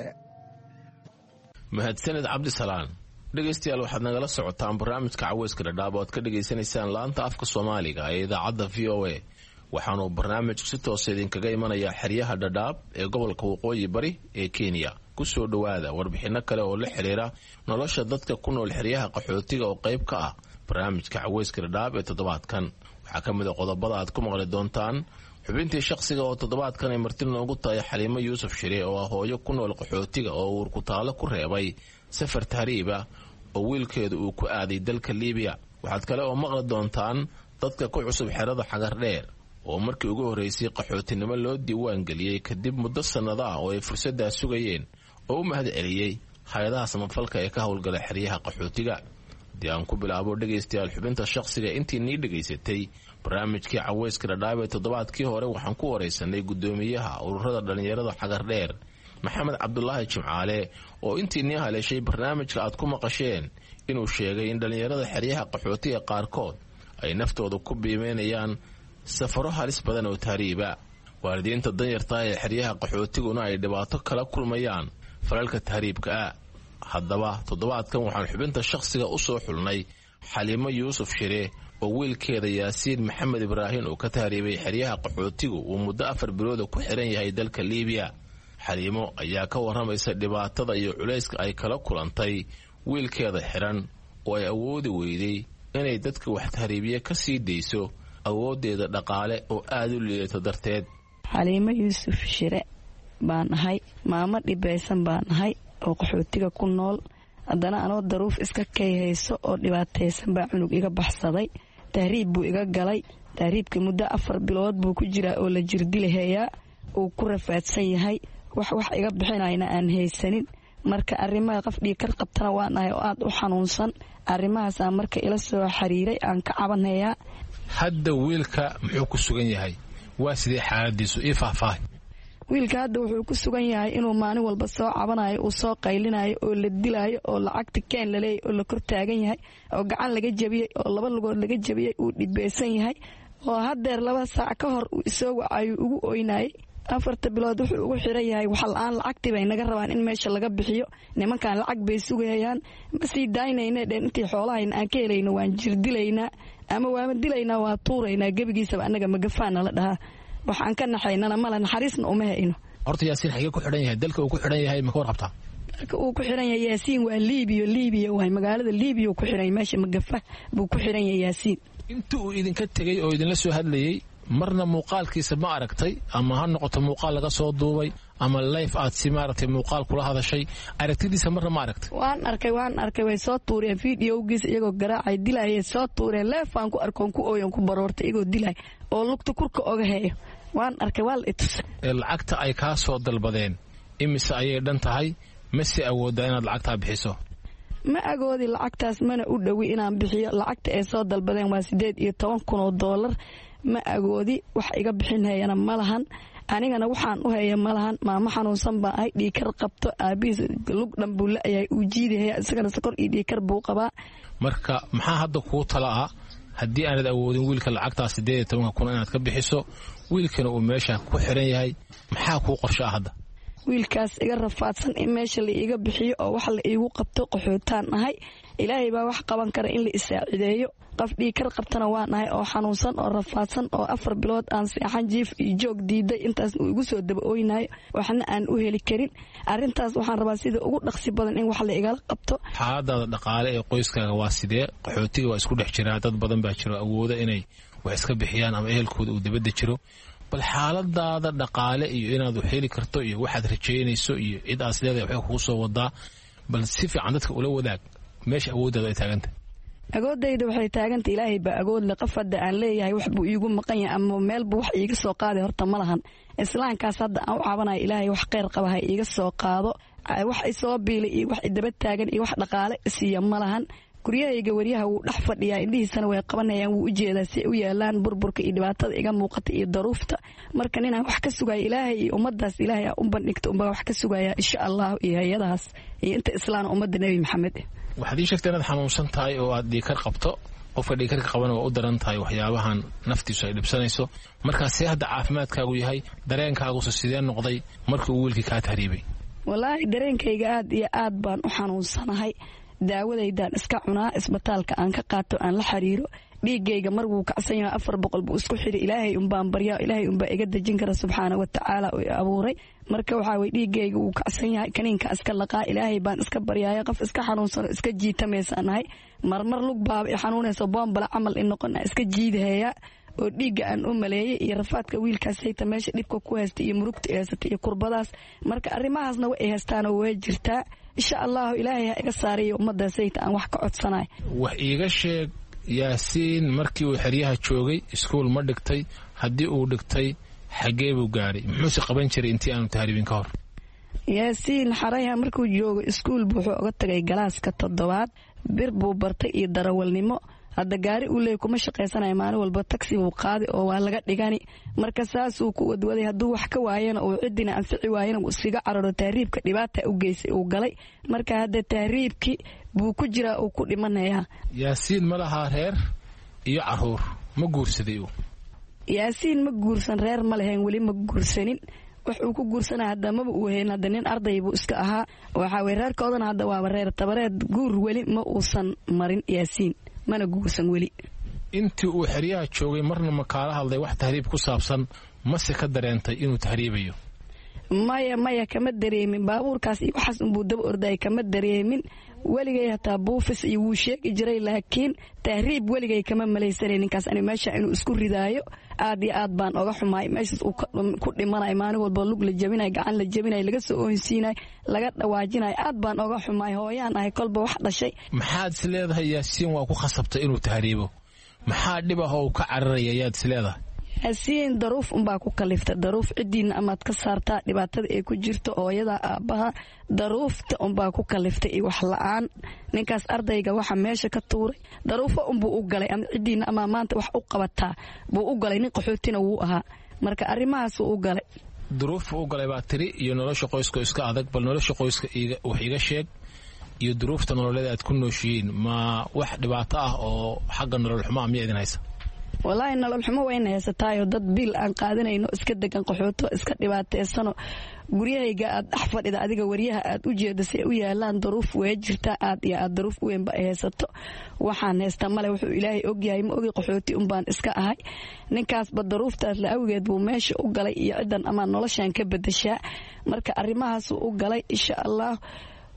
mahadsaned cabdisalaan dhegaystayaal waxaad nagala socotaan barnaamijka caweyska dhadhaab oo aad ka dhegaysanaysaan laanta afka soomaaliga ee idaacadda v o a waxaanuu barnaamijku si toosa idinkaga imanayaa xeryaha dhadhaab ee gobolka waqooyi bari ee kenya ku soo dhowaada warbixinno kale oo la xidhiira nolosha dadka ku nool xeryaha qaxootiga oo qayb ka ah barnaamijka caweyska dhadhaab ee toddobaadkan waxaa ka mid a qodobada aad ku maqli doontaan xubintii shaqsiga oo toddobaadkan ay marti noogu tahay xaliimo yuusuf shire oo ah hooyo ku nool qaxootiga oo uur ku taalo ku reebay safar tahriiba oo wiilkeedu uu ku aaday dalka liibiya waxaad kale oo maqli doontaan dadka ku cusub xerada xagardheer oo markii ugu horraysay qaxootinimo loo diiwaan geliyey kadib muddo sannado ah oo ay fursaddaa sugayeen oo u mahad celiyey hay-adaha samafalka ee ka howlgala xeryaha qaxootiga haddii aan ku bilaabo dhegaystayaal xubinta shaqsiga intii nii dhegaysatay barnaamijkii caweyska dhadhaab ee toddobaadkii hore waxaan ku waraysanay guddoomiyaha ururada dhallinyarada xagardheer maxamed cabdulaahi jimcaale oo intii nii haleeshay barnaamijka aad ku maqasheen inuu sheegay in dhallinyarada xeryaha qaxootiga qaarkood ay naftooda ku biimeynayaan safaro halis badan oo tahriiba waalidiinta danyartaa ee xeryaha qaxootiguna ay dhibaato kala kulmayaan falalka tahriibka ah haddaba toddobaadkan waxaan xubinta shaqsiga u soo xulnay xaliimo yuusuf shire oo wiilkeeda yaasiin maxamed ibraahin uu ka tahriibay xeryaha qaxootigu uu muddo afar bilooda ku xihan yahay dalka liibiya xaliimo ayaa ka warramaysa dhibaatada iyo culayska ay kala kulantay wiilkeeda xihan oo ay awoodi weyday inay dadka wax tahriibiya ka sii dayso awooddeeda dhaqaale oo aada u liidato darteed xaliimo yuusuf shire baan ahay maamo dhibaysan baan ahay oo qaxootiga ku nool haddana anoo daruuf iska kayhayso oo dhibaataysan baa cunug iga baxsaday tahriib buu iga galay tahriibkii muddo afar bilood buu ku jiraa oo la jirdilahayaa uu ku rafaadsan yahay wax wax iga bixinayna aan haysanin marka arrimaha qof dhiikar qabtana waan ahay oo aad u xanuunsan arrimahaasaan marka ila soo xiriiray aan ka cabanhayaa hadda wiilka muxuu ku sugan yahay waa sidee xaaladiisu ii faahfaahay wiilka hadda wuxuu ku sugan yahay inuu maalin walba soo cabanayo uu soo qaylinayo oo la dilaayo oo lacagta keen laleeyahy oo la kor taagan yahay oo gacan laga jabiyey oo laba lugood laga jabiyey uu dhibeysan yahay oo haddeer laba saac ka hor uu isoo wacayo ugu oynayay afarta bilood wuxuu ugu xiran yahay wax la-aan lacagtii bay naga rabaan in meesha laga bixiyo nimankan lacag bay sugayaan ma sii daynayna dheen intii xoolahayna aan ka helayno waan jirdilaynaa ama waama dilaynaa waa tuuraynaa gebigiisaba annaga magafaana la dhahaa waxaan ka naxaynana mala naxariisna uma hayno horta yaasiin xagee ku xidhan yahay dalka uu ku xidhan yahay ma ka warqabtaa uu ku xiran yahay yaasiin waa liibiya liibiya waa magaalada liibiya ku xiran meesha magafa buu ku xiran yahay yaasiin inta uu idinka tegay oo idinla soo hadlayay marna muuqaalkiisa ma aragtay ama ha noqoto muuqaal laga soo duubay ama live aad si maaragtay muuqaal kula hadashay aragtidiisa marna ma aragtay waan arkay waan arkay way soo tuureen fiidiyowgiisa iyagoo garaacay dilayay soo tuureen leefaan ku arkoon ku ooyan ku baroortay iyagoo dilay oo lugta kurka oga heeyo waan arkay waa la itusay lacagta ay kaa soo dalbadeen imise ayay dhan tahay ma si awooddaa inaad lacagtaa bixiso ma agoodi lacagtaas mana u dhowi inaan bixiyo lacagta ay soo dalbadeen waa siddeed iyo toban kun oo doolar ma agoodi wax iga bixin hayana ma lahan anigana waxaan u haya ma lahan maamo xanuunsan baa ahay dhiikar qabto aabihiis lug dhan buu la-ayahay uu jiidahaya isagana sokor iyo dhiikar buu qabaa marka maxaa hadda kuu tala ah haddii aanad awoodin wiilka lacagtaa siddeed iyo tobanka kun inaad ka bixiso wiilkana uu meesha ku xiran yahay maxaa kuu qorsho ah hadda wiilkaas iga rafaadsan in meesha la iiga bixiyo oo wax la iigu qabto qaxootaan ahay ilaahay baa wax qaban kara in la isaacideeyo qof dhiikar qabtana waan ahay oo xanuunsan oo rafaadsan oo afar bilood aan seexan jiif iyo joog diiday intaas uu igu soo daba ooynayo waxna aan u heli karin arrintaas waxaan rabaa sida ugu dhaqsi badan in wax la igala qabto xaaladaada dhaqaale ee qoyskaaga waa sidee qaxootiga waa isku dhex jiraa dad badan baa jiro awooda inay wax iska bixiyaan ama ehelkooda uu dibadda jiro bal xaaladaada dhaqaale iyo inaad wax heli karto iyo waxaad rajaynayso iyo cid aas leedahay waxay kugu soo wadaa bal si fiican dadka ula wadaag meesha awooddaada ay taagantay agoodayda waxay taaganta ilaahay baa agood le qof hadda aan leeyahay wax buu iigu maqan yahay ama meelbu wax iiga soo qaaday horta ma lahan islaamkaas hadda aan u caabanayo ilaahay wax kheyr qaba ha iiga soo qaado wax isoo biilay iyo wax idaba taagan iyo wax dhaqaale siiya ma lahan guryahayga waryaha wuu dhex fadhiyaa indhihiisana way qabanayaan wuu u jeedaa si ay u yaalaan burburka iyo dhibaatada iga muuqata iyo daruufta marka ninaan wax ka sugaya ilaahay iyo ummadaas ilaahay aa u bandhigta unbaa wax ka sugaya insha allah iyo hay-adahaas iyo inta islaana ummadda nebi maxamed waxaad ii sheegtay inaad xanuunsan tahay oo aad dhiikar qabto qofka dhiikarka qabana waa u daran tahay waxyaabahan naftiisu ay dhibsanayso markaa see hadda caafimaadkaagu yahay dareenkaaguse sidee noqday markii uu wiilkii kaa tahriibay wallaahi dareenkayga aad iyo aad baan u xanuunsanahay daawadaydaan iska cunaa isbitaalka aan ka qaato aan la xiriiro dhiigayga mar wuu kacsan yahay afar boqol buu isku xidhi ilaahay unbaan baryaa ilaahay unbaa iga dejin kara subxaana wa tacaala oo i abuuray marka waxaa weye dhiigayga wuu kacsan yahay kaniinka iska laqaa ilaahay baan iska baryaaya qof iska xanuunsano iska jiitamaysaan nahay marmar lug baaba i xanuunayso boombala camal i noqona iska jiidahayaa oo dhiigga aan u maleeyay iyo rafaadka wiilkaas hayta meesha dhibka ku haysta iyo murugta ay haysata iyo kurbadaas marka arrimahaasna way ay haystaanoo way jirtaa insha allahu ilaahay ha iga saariyo ummaddaas hayta aan wax ka codsanayo wax iiga sheeg yaasiin markii uu xeryaha joogay iskuul ma dhigtay haddii uu dhigtay xaggee buu gaadhay muxuuse qaban jiray intii aanu tahriibin ka hor yaasiin xarayha markuu joogo iskuul wuxuu oga tagay galaaska toddobaad bir buu bartay iyo darawalnimo hadda gaari uu leey kuma shaqaysanaya maalin walba taxi buu qaadi oo waa laga dhigani marka saasuu ku wadwaday hadduu wax ka waayana uu ciddina anfici waayana uu isiga cararo tahriibka dhibaata u geysay uu galay marka hadda tahriibkii buu ku jiraa uu ku dhimanayaa yaasiin ma lahaa reer iyo caruur ma guursaday uu yaasiin ma guursan reer ma lahayn weli ma guursanin wax uu ku guursanaya hadda maba uu hayn hadda nin arday buu iska ahaa waxaa weye reerkoodana hadda waaba reer tabareed guur weli ma uusan marin yaasiin mana guursan weli intii uu xeryaha joogay marna ma kaala hadlay wax tahriib ku saabsan mase ka dareentay inuu tahriibayo maya maya kama dareemin baabuurkaas iyo waxaas unbuu daba ordayay kama dareemin weligay hataa buufis iyo wuu sheegi jiray laakiin tahriib weligay kama malaysanay ninkaas ani meesha inuu isku ridaayo aad iyo aad baan oga xumaay meeshaas uu ku dhimanayo maalin walba lug la jabinayo gacan la jabinayo laga soo ohinsiinayo laga dhawaajinayo aad baan oga xumaay hooyaan ahay kolba wax dhashay maxaad is leedahay yaasiin waa ku khasabtay inuu tahriibo maxaa dhib ah oo uu ka cararaya ayaad is leedahay yaasiin daruuf unbaa ku kalifta daruuf ciddiina amaad ka saartaa dhibaatada ay ku jirto ooyada aabbaha daruufta unbaa ku kaliftay iyo wax la-aan ninkaas ardayga waxa meesha ka tuuray daruufo unbuu u galay ama ciddiina amaa maanta wax u qabataa buu u galay nin qaxootina wuu ahaa marka arrimahaasuu u galay duruufu u galay baa tiri iyo nolosha qoyska iska adag bal nolosha qoyska wax iga sheeg iyo duruufta nololeeda aad ku nooshihiin ma wax dhibaato ah oo xagga nolol xumo miya idin haysa wallaahi nolol xumo wayna haysataayo dad biil aan qaadanayno iska degan qaxooto iska dhibaateysano guryahayga aad dhex fadhida adiga waryaha aad u jeeda si ay u yaalaan daruuf way jirtaa aad iyo aad daruuf weynba ay haysato waxaan haystaa male wuxuu ilaahay ogyahay ma ogi qaxooti unbaan iska ahay ninkaasba daruuftaas la awgeed buu meesha u galay iyo ciddan ama noloshaan ka bedeshaa marka arrimahaasuu u galay insha allah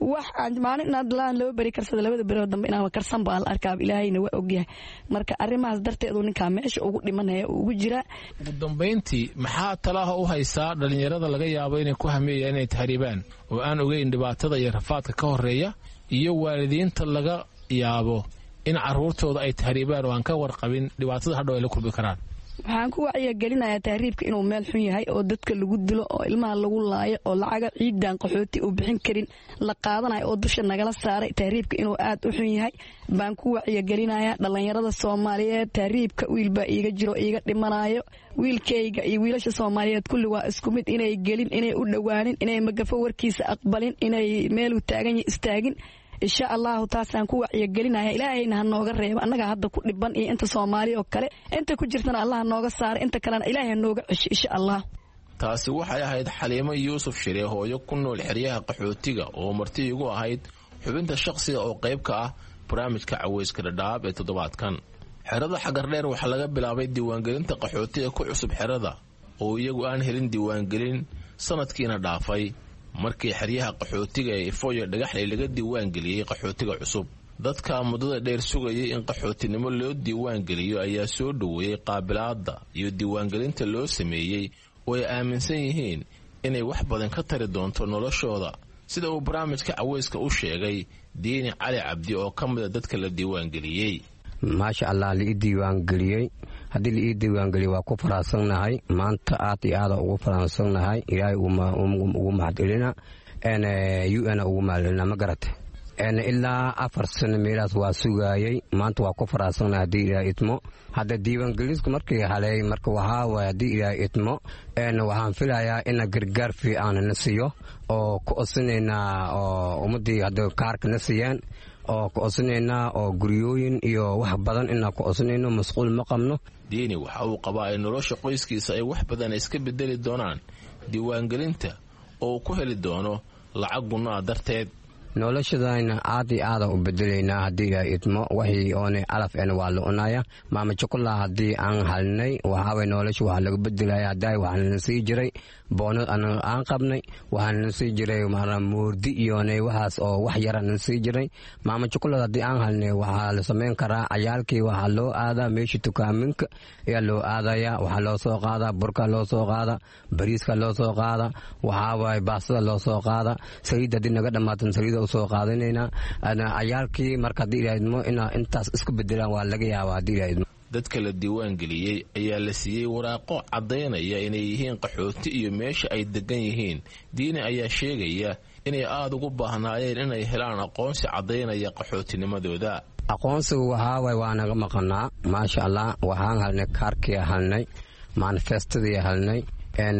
wax aan maalin inaad laan laba beri karsada labada beri dambe inaan karsan baa la arkaa ilaahayna waa ogyahay marka arrimahaas darteed uu ninka meesha ugu dhimanaya ugu jira ugu dambeyntii maxaa talaha u haysaa dhalinyarada laga yaabo inay ku hameeyaan inay tahriibaan oo aan ogeyn dhibaatada iyo rafaadka ka horeeya iyo waalidiinta laga yaabo in caruurtooda ay tahriibaan oo aan ka warqabin dhibaatada hadhow ay la kulmi karaan waxaan ku wacyigelinayaa tahriibka inuu meel xun yahay oo dadka lagu dilo oo ilmaha lagu laayo oo lacaga ciidan qaxooti uu bixin karin la qaadanayo oo dusha nagala saaray tahriibka inuu aad u xun yahay baan ku wacyigelinayaa dhalinyarada Soomaaliyeed tahriibka wiilba iiga jiro iiga dhimanayo wiilkayga iyo wiilasha Soomaaliyeed kulli waa isku mid inay gelin inay u dhawaanin inay magafo warkiisa aqbalin inay meel u taagan istaagin insha Allah taasaan ku wacyigelinaya ilaahayna ha nooga reebo annaga hadda ku dhiban iyo inta Soomaali oo kale inta ku jirtana Allah nooga saar inta kalena ilaahay nooga cish insha Allah taasi waxay ahayd Xaliimo Yuusuf Shiree hooyo ku nool xeryaha qaxootiga oo martii ugu ahayd xubinta shakhsiga oo qayb ka ah barnaamijka Caweyska Dhadhaab ee toddobaadkan xerada Xagardheer waxa laga bilaabay diiwaangelinta qaxootiga ku cusub xerada oo iyagu aan helin diiwaangelin sanadkiina dhaafay markii xeryaha qaxootiga ee Ifooyo dhagaxley laga diiwaan geliyay qaxootiga cusub dadka muddada dheer sugayay in qaxootinimo loo diiwaan geliyo ayaa soo dhaweeyay qaabilaadda iyo diiwaangelinta loo sameeyay oo ay aaminsan yihiin inay wax badan ka tari doonto noloshooda sida uu barnaamijka Caweyska u sheegay Diini Cali Cabdi oo ka mid ah dadka la diiwaan geliyay maasha Allah li diiwaan geliyay haddii li diiwaan geliyay waa ku faraasanahay maanta aad iyo aad ugu faraasanahay ilaahay ugu mahadcelina en U N ugu mahadcelina ma garatay en ilaa afar sano meelaas waa sugayay maanta waa ku faraasanahay haddii ilaahay idmo hadda diiwaan gelisku markii halay marka waxa waa haddii ilaahay idmo en waxaan filayaa in gargaar fiican na siiyo oo ku osinayna oo ummadii hadda kaarka na siiyaan oo ku osinayna oo guryooyin iyo wax badan inaan ku osinayno masquul ma qabno Diini waxa uu qabaa in nolosha qoyskiisa ay wax badan iska bedeli doonaan diiwaangelinta oo ku heli doono lacag gunno darteed noloshadayna aad iyo aad u bedelaynaa haddii ay idmo wixii oone alaf en waa la unaya maama chocolate haddii aan halnay waxa way nolosha waxa laga bedelaya haday waxaan sii jiray boonad aan qabnay waxaan sii jiray maara moordi iyoone waxaas oo wax yaran sii jiray maama chocolate haddii aan halnay waxa la sameyn karaa cayaalkii waxa loo aadaa meeshii tukaaminka ayaa loo aadaya waxa loo soo qaadaa burka loo soo qaadaa bariiska loo soo qaadaa waxa way baasada loo soo qaadaa saliid haddii naga dhamaatan saliid soo qaadanayna ana cayaalkii marka diilaydmo ina intaas isku bedelaan waa laga yaabaa diilaydmo dadka la diiwaan geliyay ayaa la siiyay waraaqo cadeynaya inay yihiin qaxooti iyo meesha ay degan yihiin Diini ayaa sheegaya inay aad ugu baahnaayeen inay helaan aqoonsi cadeynaya qaxootinimadooda aqoonsigu waxa way waa naga maqnaa maasha Allah waxaan halnay kaarkii halnay manifestadii halnay en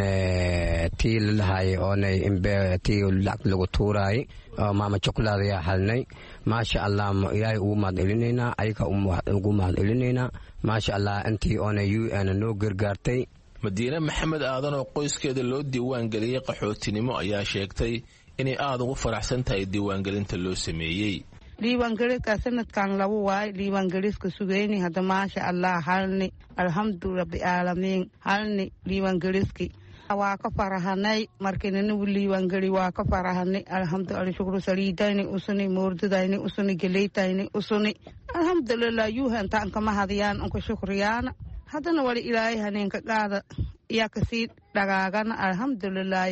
tii lahay oonay imbe tii lacag lagu tuuray maama chocolate ya halnay maasha Allah ilaahay ugu mahadcelinayna ayka ugu mahadcelinayna maasha Allah intii oonay U N noo gargaartay Madiina Maxamed Aadan oo qoyskeeda loo diiwaan geliyay qaxootinimo ayaa sheegtay inay aad ugu faraxsan tahay diiwaangelinta loo sameeyay diiwaangelinta sanadkan lagu waay diiwaangeliska sugayni hadda maasha Allah halni alxamdu rabbil aalamiin halni diiwaangeliski waa ka farahanay markiina uu diiwaangeli waa ka farahanay alxamdu alla shukru saliidayni usuni moordadayni usuni galeetayni usuni alxamdulillah yuhan taan kama hadiyaan unka shukriyana hadana wali ilaahay haneenka qaada iya kasii dhagaagana alxamdulillah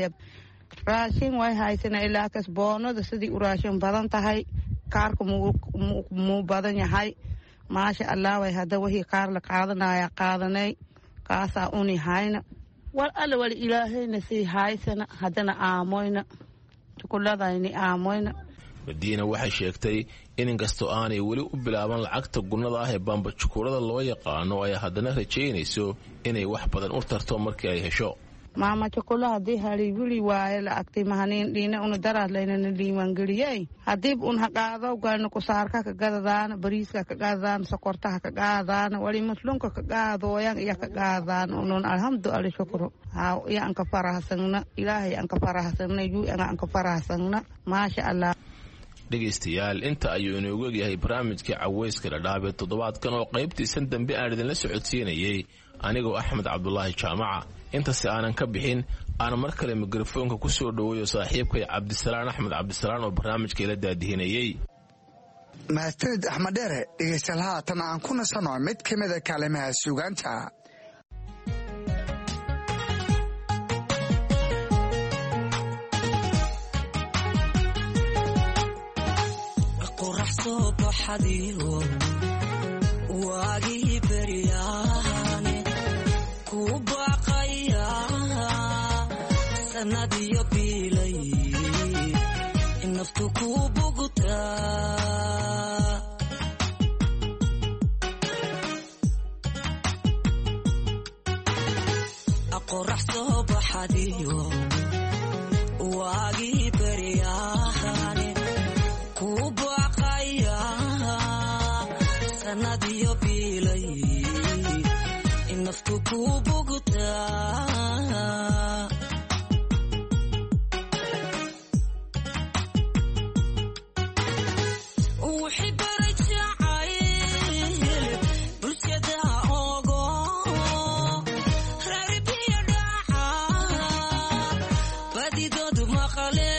raashin way haysana ilaa kas boonada sidii u raashin badan tahay kaarka mu badan yahay maasha Allah way hada wixii kaar la qaadanaya qaadanay kaasa uni hayna wal alla wal ilaahayna si haysana hadana aamoyna tukuladayni aamoyna Madiina waxay sheegtay in inkasto aanay wali u bilaaban lacagta gunnada ah ee bamba chukurada loo yaqaano ay hadana rajeynayso inay wax badan u tarto markii ay hesho maama chocolate hadii hali wili waaye la agtay mahanin diina una daraad leynana diiwaan geliyay hadii un haqaado gaano ku saarka ka gadadaan bariiska ka gadadaan sokorta ka gadadaan wali muslunka ka gaadooyan iya ka gadadaan unon alxamdulillah shukru ha iya an ka farahsanna ilaahay an ka farahsanna yu an ka farahsanna maasha Allah dhegaystayaal inta ayuu inoogu egyahay barnaamijkii caweyska dhadhaab ee toddobaadkan oo qaybtiisan dambe aan idinla socodsiinayay anigoo axmed cabdulaahi jaamaca intasi aanan ka bixin aan mar kale mikrofoonka ku soo dhoweeyo saaxiibkay cabdisalaan axmed cabdisalaan oo barnaamijka ila daadihinayay mahadsanid axmed dheere dhegaystayaal haatan aan ku nasano mid ka mida kaalimaha suugaanta waagii beryaane ku baaqaya sanadiyo biilay naftu ku bugtaa qorax soo baxadiyo waagii beryaane ku baaqaya sanadiyo biilay naftu ku bugtaa wixii barajacay bulshada ogo rarbiya dhaca badidoodu maqale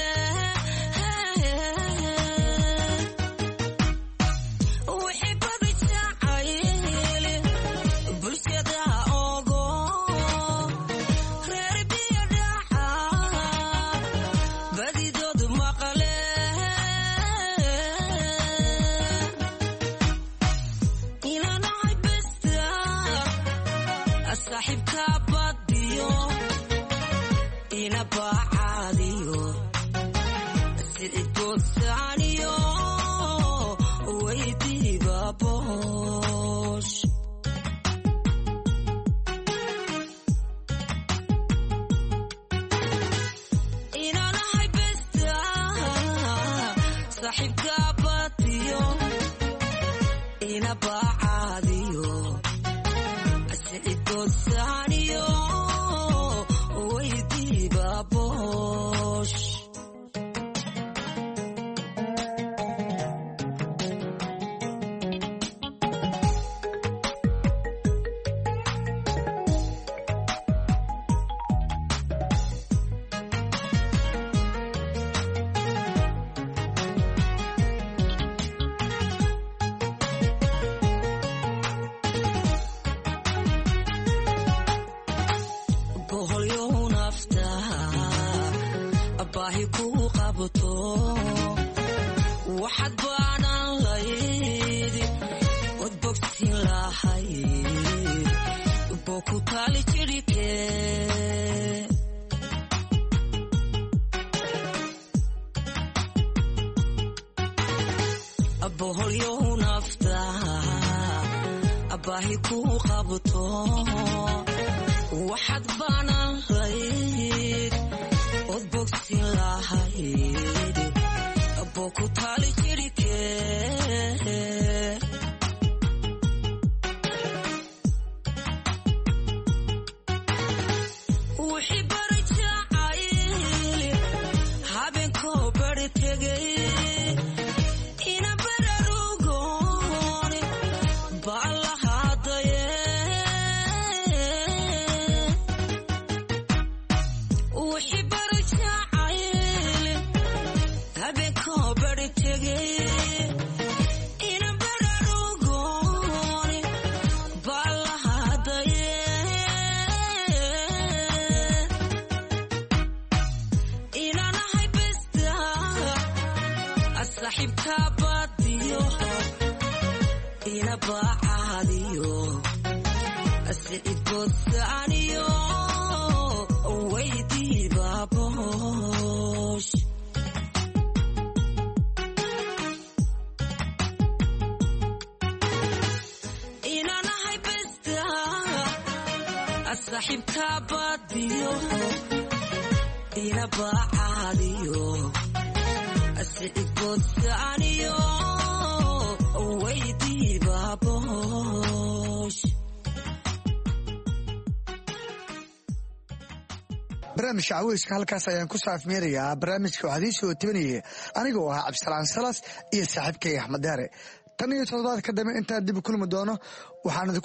barnaamijka caweyska halkaas ayaan ku saafmeerayaa. barnaamijka waxaa idiin soo tabinayay anigoo ahaa cabdisalaan salas iyo saaxiibkay axmed deere. tan iyo toddobaad ka dambe intaan dib u kulmi doono waxaan